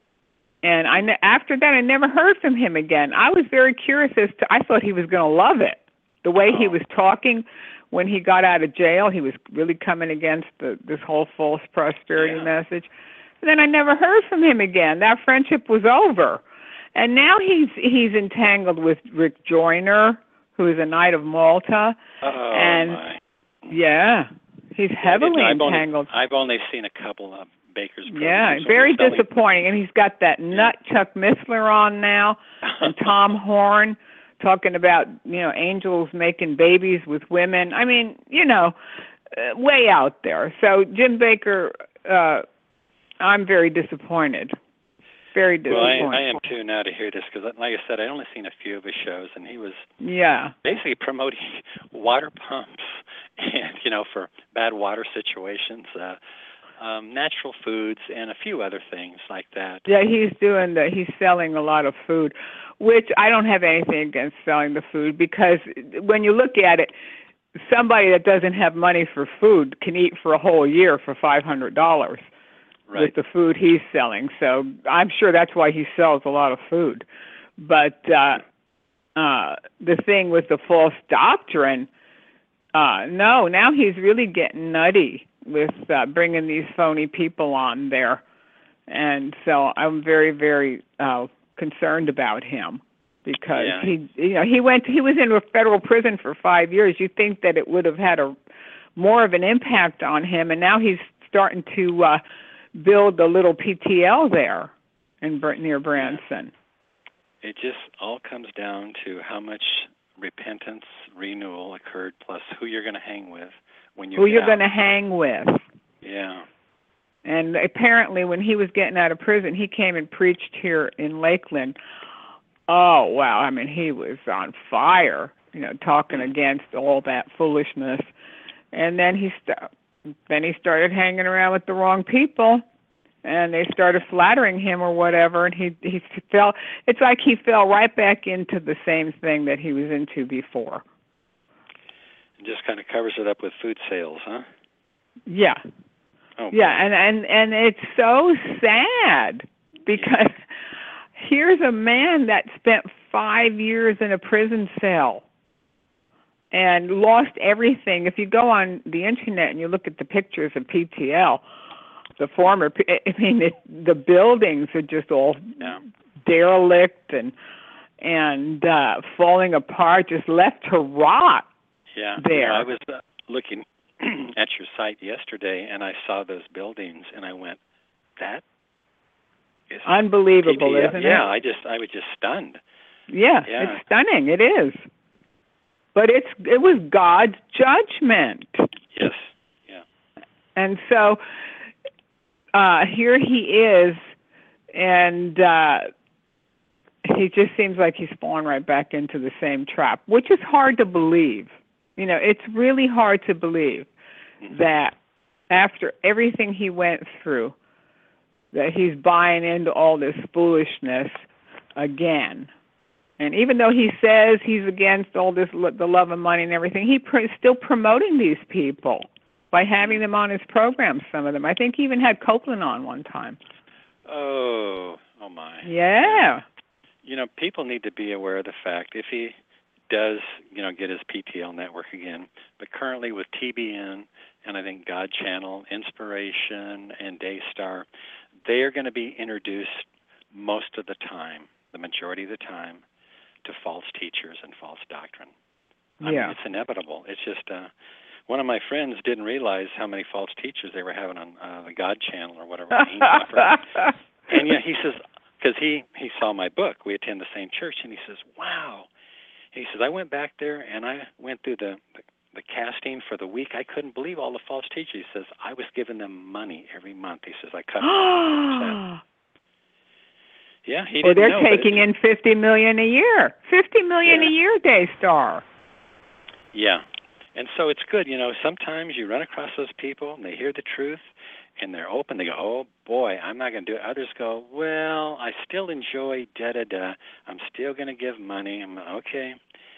[SPEAKER 2] And I, after that, I never heard from him again. I was very curious as to, I thought he was going to love it. The way he was talking when he got out of jail, he was really coming against the, this whole false prosperity
[SPEAKER 3] yeah.
[SPEAKER 2] message. And then I never heard from him again. That friendship was over. And now he's he's entangled with Rick Joyner, who is a Knight of Malta.
[SPEAKER 3] Oh,
[SPEAKER 2] and
[SPEAKER 3] my.
[SPEAKER 2] Yeah, he's heavily
[SPEAKER 3] I've
[SPEAKER 2] entangled.
[SPEAKER 3] Only, I've only seen a couple of Bakker's programs.
[SPEAKER 2] Yeah, very disappointing. And he's got that nut yeah. Chuck Missler on now, and Tom Horn talking about, you know, angels making babies with women. I mean, you know, uh, way out there. So Jim Bakker, uh, I'm very disappointed. Very disappointed.
[SPEAKER 3] Well, I, I am too now to hear this because, like I said, I only seen a few of his shows, and he was
[SPEAKER 2] yeah
[SPEAKER 3] basically promoting water pumps and, you know, for bad water situations, uh, um, natural foods, and a few other things like that.
[SPEAKER 2] Yeah, he's doing the. He's selling a lot of food, which I don't have anything against selling the food, because when you look at it, somebody that doesn't have money for food can eat for a whole year for five hundred dollars. Right. With the food he's selling. So I'm sure that's why he sells a lot of food. But uh, uh, the thing with the false doctrine, uh, no, now he's really getting nutty with uh, bringing these phony people on there. And so I'm very, very uh, concerned about him, because
[SPEAKER 3] yeah.
[SPEAKER 2] he, you know, he went, he was in a federal prison for five years. You think that it would have had a more of an impact on him, and now he's starting to uh, build a little P T L there in near Branson.
[SPEAKER 3] It just all comes down to how much repentance, renewal occurred, plus who you're going to hang with when you
[SPEAKER 2] who
[SPEAKER 3] get
[SPEAKER 2] you're
[SPEAKER 3] out.
[SPEAKER 2] going to hang with.
[SPEAKER 3] Yeah.
[SPEAKER 2] And apparently, when he was getting out of prison, he came and preached here in Lakeland. Oh wow! I mean, he was on fire, you know, talking mm-hmm. against all that foolishness. And then he st- then he started hanging around with the wrong people, and they started flattering him or whatever, and he he fell. It's like he fell right back into the same thing that he was into before.
[SPEAKER 3] It just kind of covers it up with food sales, huh?
[SPEAKER 2] Yeah.
[SPEAKER 3] Oh,
[SPEAKER 2] yeah, and, and, and it's so sad, because here's a man that spent five years in a prison cell and lost everything. If you go on the internet and you look at the pictures of P T L, the former. I mean, it, the buildings are just all
[SPEAKER 3] Yeah.
[SPEAKER 2] derelict and and uh, falling apart, just left to rot.
[SPEAKER 3] Yeah.
[SPEAKER 2] There.
[SPEAKER 3] You know, I was uh, looking at your site yesterday, and I saw those buildings, and I went, "That is
[SPEAKER 2] unbelievable,
[SPEAKER 3] P T F.
[SPEAKER 2] Isn't
[SPEAKER 3] yeah,
[SPEAKER 2] it?
[SPEAKER 3] I just, I was just stunned.
[SPEAKER 2] Yeah,
[SPEAKER 3] Yeah.
[SPEAKER 2] it's stunning. It is. But it's it was God's judgment.
[SPEAKER 3] Yes. Yeah.
[SPEAKER 2] And so uh, here he is, and uh, he just seems like he's fallen right back into the same trap, which is hard to believe. You know, it's really hard to believe
[SPEAKER 3] Mhm.
[SPEAKER 2] that after everything he went through, that he's buying into all this foolishness again. And even though he says he's against all this, the love of money and everything, he's pr- still promoting these people by having them on his programs, some of them. I think he even had Copeland on one time.
[SPEAKER 3] Oh, oh my.
[SPEAKER 2] Yeah.
[SPEAKER 3] You know, people need to be aware of the fact if he does, you know, get his P T L network again, but currently with T B N and I think God Channel, Inspiration, and Daystar, they are going to be introduced most of the time, the majority of the time, to false teachers and false doctrine. I
[SPEAKER 2] Yeah.
[SPEAKER 3] mean, it's inevitable. It's just uh, one of my friends didn't realize how many false teachers they were having on uh, the God Channel or whatever. And yeah, he says, because he, he saw my book. We attend the same church, and he says, wow. He says, I went back there, and I went through the, the, the casting for the week. I couldn't believe all the false teachers. He says, I was giving them money every month. He says, I cut one hundred percent. Yeah, he
[SPEAKER 2] well,
[SPEAKER 3] didn't
[SPEAKER 2] they're
[SPEAKER 3] know.
[SPEAKER 2] taking in fifty million dollars a year. fifty million dollars
[SPEAKER 3] Yeah.
[SPEAKER 2] a year, Daystar.
[SPEAKER 3] Yeah. And so it's good, you know, sometimes you run across those people and they hear the truth and they're open. They go, oh, boy, I'm not going to do it. Others go, well, I still enjoy da-da-da. I'm still going to give money. I'm okay.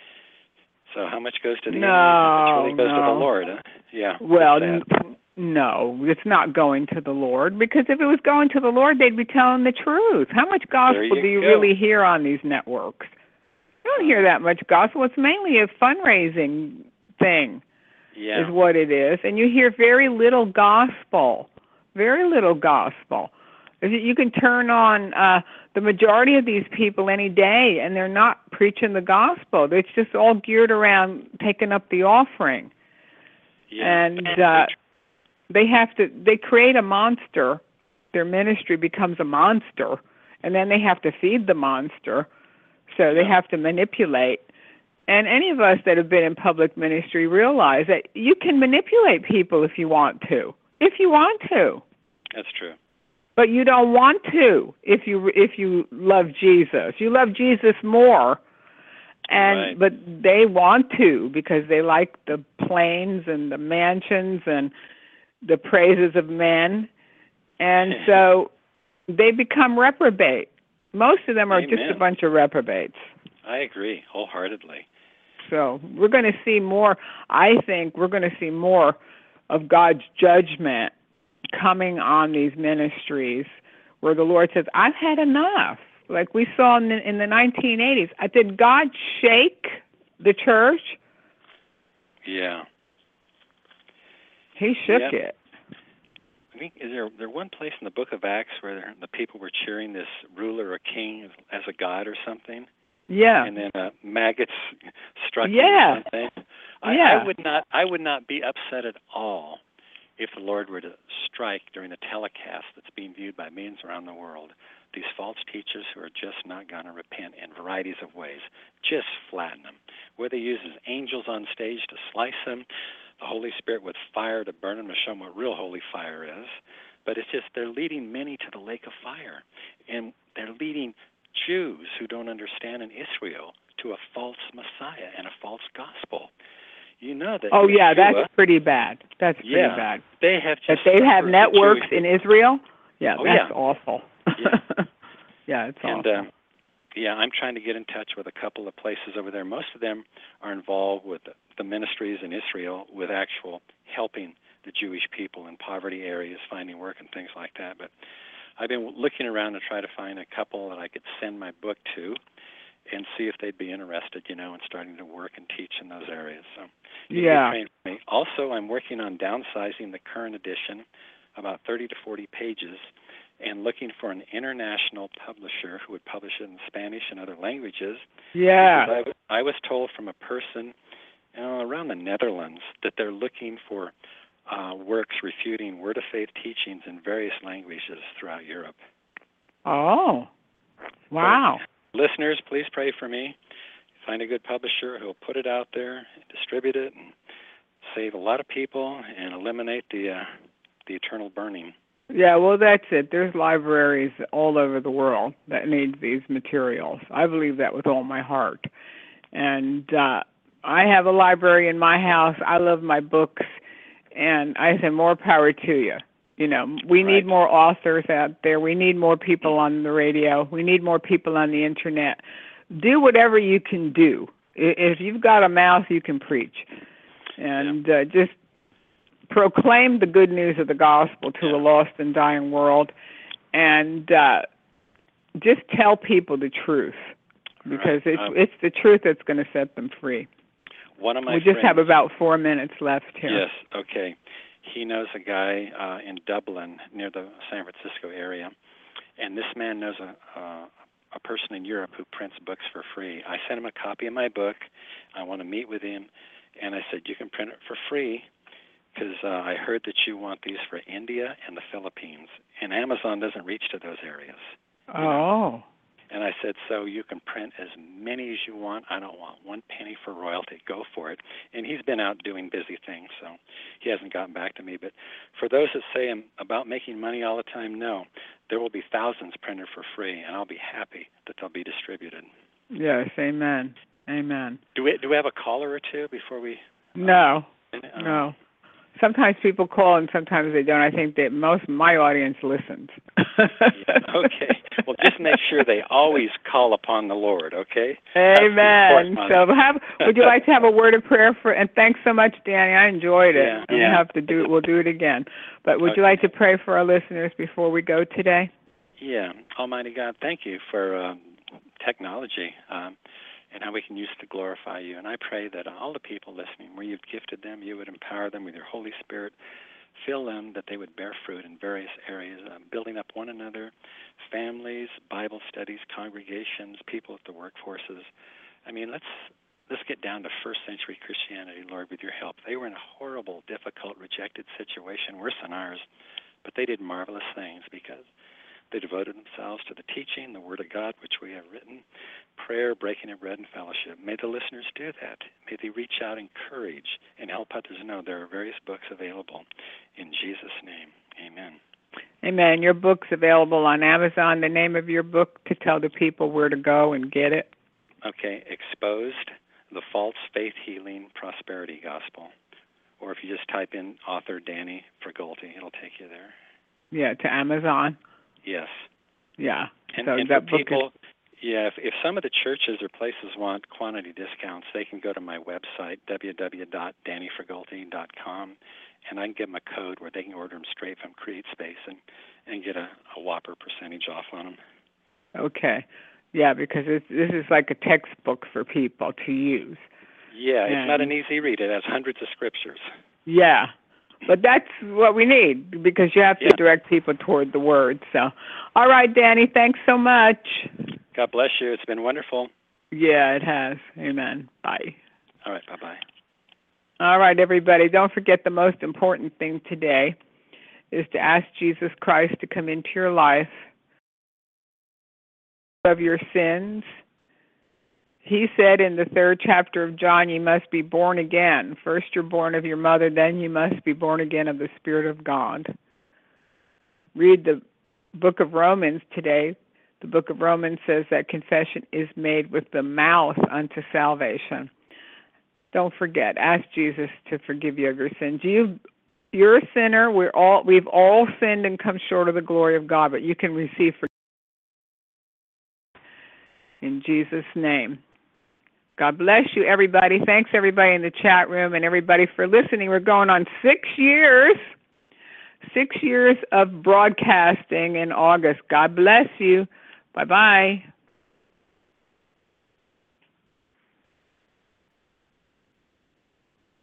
[SPEAKER 3] So how much goes to the
[SPEAKER 2] No,
[SPEAKER 3] enemy? How much really goes
[SPEAKER 2] no.
[SPEAKER 3] to the Lord? Huh? Yeah.
[SPEAKER 2] Well,
[SPEAKER 3] it's sad.
[SPEAKER 2] n- no, it's not going to the Lord, because if it was going to the Lord, they'd be telling the truth. How much gospel
[SPEAKER 3] you
[SPEAKER 2] do you
[SPEAKER 3] go.
[SPEAKER 2] really hear on these networks? You don't hear
[SPEAKER 3] Uh,
[SPEAKER 2] that much gospel. It's mainly a fundraising thing,
[SPEAKER 3] yeah.
[SPEAKER 2] is what it is. And you hear very little gospel, very little gospel. If you you can turn on uh, the majority of these people any day, and they're not preaching the gospel. It's just all geared around taking up the offering.
[SPEAKER 3] Yeah.
[SPEAKER 2] And uh, they have to, they create a monster. Their ministry becomes a monster, and then they have to feed the monster. So they
[SPEAKER 3] Yeah.
[SPEAKER 2] have to manipulate. And any of us that have been in public ministry realize that you can manipulate people if you want to, if you want to.
[SPEAKER 3] That's true.
[SPEAKER 2] But you don't want to if you if you love Jesus. You love Jesus more. And
[SPEAKER 3] Right.
[SPEAKER 2] but they want to, because they like the planes and the mansions and the praises of men. And so they become reprobate. Most of them are
[SPEAKER 3] Amen.
[SPEAKER 2] just a bunch of reprobates.
[SPEAKER 3] I agree wholeheartedly.
[SPEAKER 2] So we're going to see more, I think we're going to see more of God's judgment coming on these ministries, where the Lord says, I've had enough. Like we saw in the, in the nineteen eighties. Uh, Did God shake the church?
[SPEAKER 3] Yeah.
[SPEAKER 2] He shook
[SPEAKER 3] Yep.
[SPEAKER 2] it.
[SPEAKER 3] I think, is there there one place in the book of Acts where the people were cheering this ruler or king as a god or something?
[SPEAKER 2] Yeah.
[SPEAKER 3] And then uh, maggots struck him
[SPEAKER 2] Yeah.
[SPEAKER 3] or something. I,
[SPEAKER 2] Yeah.
[SPEAKER 3] I would not I would not be upset at all if the Lord were to strike during the telecast that's being viewed by millions around the world these false teachers who are just not going to repent in varieties of ways. Just flatten them. Whether he uses angels on stage to slice them, the Holy Spirit with fire to burn them, to show them what real holy fire is. But it's just they're leading many to the lake of fire. And they're leading Jews who don't understand in Israel to a false Messiah and a false gospel. You know that.
[SPEAKER 2] Oh, yeah,
[SPEAKER 3] Yeshua,
[SPEAKER 2] that's pretty bad. That's pretty
[SPEAKER 3] yeah,
[SPEAKER 2] bad.
[SPEAKER 3] they have
[SPEAKER 2] That
[SPEAKER 3] just
[SPEAKER 2] they have
[SPEAKER 3] suffered the
[SPEAKER 2] networks
[SPEAKER 3] Jewish-
[SPEAKER 2] in Israel? Yeah,
[SPEAKER 3] Oh,
[SPEAKER 2] that's
[SPEAKER 3] yeah.
[SPEAKER 2] awful.
[SPEAKER 3] Yeah.
[SPEAKER 2] Yeah, it's
[SPEAKER 3] And
[SPEAKER 2] awful.
[SPEAKER 3] um, yeah, I'm trying to get in touch with a couple of places over there. Most of them are involved with the, the ministries in Israel, with actual helping the Jewish people in poverty areas, finding work and things like that. But I've been looking around to try to find a couple that I could send my book to and see if they'd be interested, you know, in starting to work and teach in those areas. So you can
[SPEAKER 2] Yeah.
[SPEAKER 3] get trained for me. Also, I'm working on downsizing the current edition about thirty to forty pages, and looking for an international publisher who would publish it in Spanish and other languages.
[SPEAKER 2] Yeah.
[SPEAKER 3] Because I, I was told from a person you know, around the Netherlands that they're looking for uh, works refuting Word of Faith teachings in various languages throughout Europe.
[SPEAKER 2] Oh, wow.
[SPEAKER 3] So, listeners, please pray for me. Find a good publisher who will put it out there, and distribute it, and save a lot of people and eliminate the uh, the eternal burning.
[SPEAKER 2] Yeah, well, that's it. There's libraries all over the world that need these materials. I believe that with all my heart. And uh, I have a library in my house. I love my books, and I say more power to you. You know, we
[SPEAKER 3] right.
[SPEAKER 2] need more authors out there. We need more people on the radio. We need more people on the internet. Do whatever you can do. If you've got a mouth, you can preach. And yeah. uh, just proclaim the good news of the gospel to
[SPEAKER 3] yeah.
[SPEAKER 2] a lost and dying world, and uh, just tell people the truth, because
[SPEAKER 3] right.
[SPEAKER 2] it's
[SPEAKER 3] um,
[SPEAKER 2] it's the truth that's going to set them free.
[SPEAKER 3] One of my
[SPEAKER 2] we just
[SPEAKER 3] friends,
[SPEAKER 2] have about four minutes left here.
[SPEAKER 3] Yes, okay. He knows a guy uh, in Dublin near the San Francisco area, and this man knows a, a a person in Europe who prints books for free. I sent him a copy of my book. I want to meet with him, and I said, you can print it for free, because uh, I heard that you want these for India and the Philippines, and Amazon doesn't reach to those areas.
[SPEAKER 2] Oh.
[SPEAKER 3] Know? And I said, so you can print as many as you want. I don't want one penny for royalty. Go for it. And he's been out doing busy things, so he hasn't gotten back to me. But for those that say I'm about making money all the time, no. There will be thousands printed for free, and I'll be happy that they'll be distributed.
[SPEAKER 2] Yes, amen. Amen.
[SPEAKER 3] Do we do we have a caller or two before we?
[SPEAKER 2] No,
[SPEAKER 3] uh,
[SPEAKER 2] no. Sometimes people call and sometimes they don't. I think that most of my audience listens.
[SPEAKER 3] Yeah, okay. Well, just make sure they always call upon the Lord, okay?
[SPEAKER 2] Amen. So have, would you like to have a word of prayer for, and thanks so much, Danny. I enjoyed it.
[SPEAKER 3] Yeah,
[SPEAKER 2] and
[SPEAKER 3] yeah.
[SPEAKER 2] we have to do we'll do it again. But would
[SPEAKER 3] okay.
[SPEAKER 2] you like to pray for our listeners before we go today?
[SPEAKER 3] Yeah. Almighty God, thank you for um, technology. Um, and how we can use it to glorify you. And I pray that all the people listening, where you've gifted them, you would empower them with your Holy Spirit, fill them that they would bear fruit in various areas, uh, building up one another, families, Bible studies, congregations, people at the workforces. I mean, let's let's get down to first century Christianity, Lord, with your help. They were in a horrible, difficult, rejected situation, worse than ours, but they did marvelous things because they devoted themselves to the teaching, the Word of God, which we have written, prayer, breaking of bread, and fellowship. May the listeners do that. May they reach out, encourage, and help others know there are various books available. In Jesus' name, amen.
[SPEAKER 2] Amen. Your book's available on Amazon. The name of your book to tell the people where to go and get it.
[SPEAKER 3] Okay, Exposed, the False Faith Healing Prosperity Gospel. Or if you just type in author Danny Fragolti, it'll take you there.
[SPEAKER 2] Yeah, to Amazon.
[SPEAKER 3] Yes.
[SPEAKER 2] Yeah.
[SPEAKER 3] And,
[SPEAKER 2] so
[SPEAKER 3] and
[SPEAKER 2] that
[SPEAKER 3] for
[SPEAKER 2] book
[SPEAKER 3] people,
[SPEAKER 2] is...
[SPEAKER 3] yeah, if, if some of the churches or places want quantity discounts, they can go to my website, w w w dot danny fragolti dot com, and I can give them a code where they can order them straight from CreateSpace and, and get a, a whopper percentage off on them.
[SPEAKER 2] Okay. Yeah, because it's, this is like a textbook for people to use.
[SPEAKER 3] Yeah,
[SPEAKER 2] and,
[SPEAKER 3] it's not an easy read. It has hundreds of scriptures.
[SPEAKER 2] Yeah. But that's what we need, because you have to
[SPEAKER 3] yeah.
[SPEAKER 2] direct people toward the Word. So, all right, Danny, thanks so much.
[SPEAKER 3] God bless you. It's been wonderful.
[SPEAKER 2] Yeah, it has. Amen. Bye.
[SPEAKER 3] All right, bye-bye.
[SPEAKER 2] All right, everybody, don't forget the most important thing today is to ask Jesus Christ to come into your life, of your sins. He said in the third chapter of John, you must be born again. First you're born of your mother, then you must be born again of the Spirit of God. Read the book of Romans today. The book of Romans says that confession is made with the mouth unto salvation. Don't forget, ask Jesus to forgive you of your sins. You, you're a sinner. We're all, we've all sinned and come short of the glory of God, but you can receive forgiveness in Jesus' name. God bless you, everybody. Thanks, everybody in the chat room and everybody for listening. We're going on six years, six years of broadcasting in August. God bless you. Bye-bye.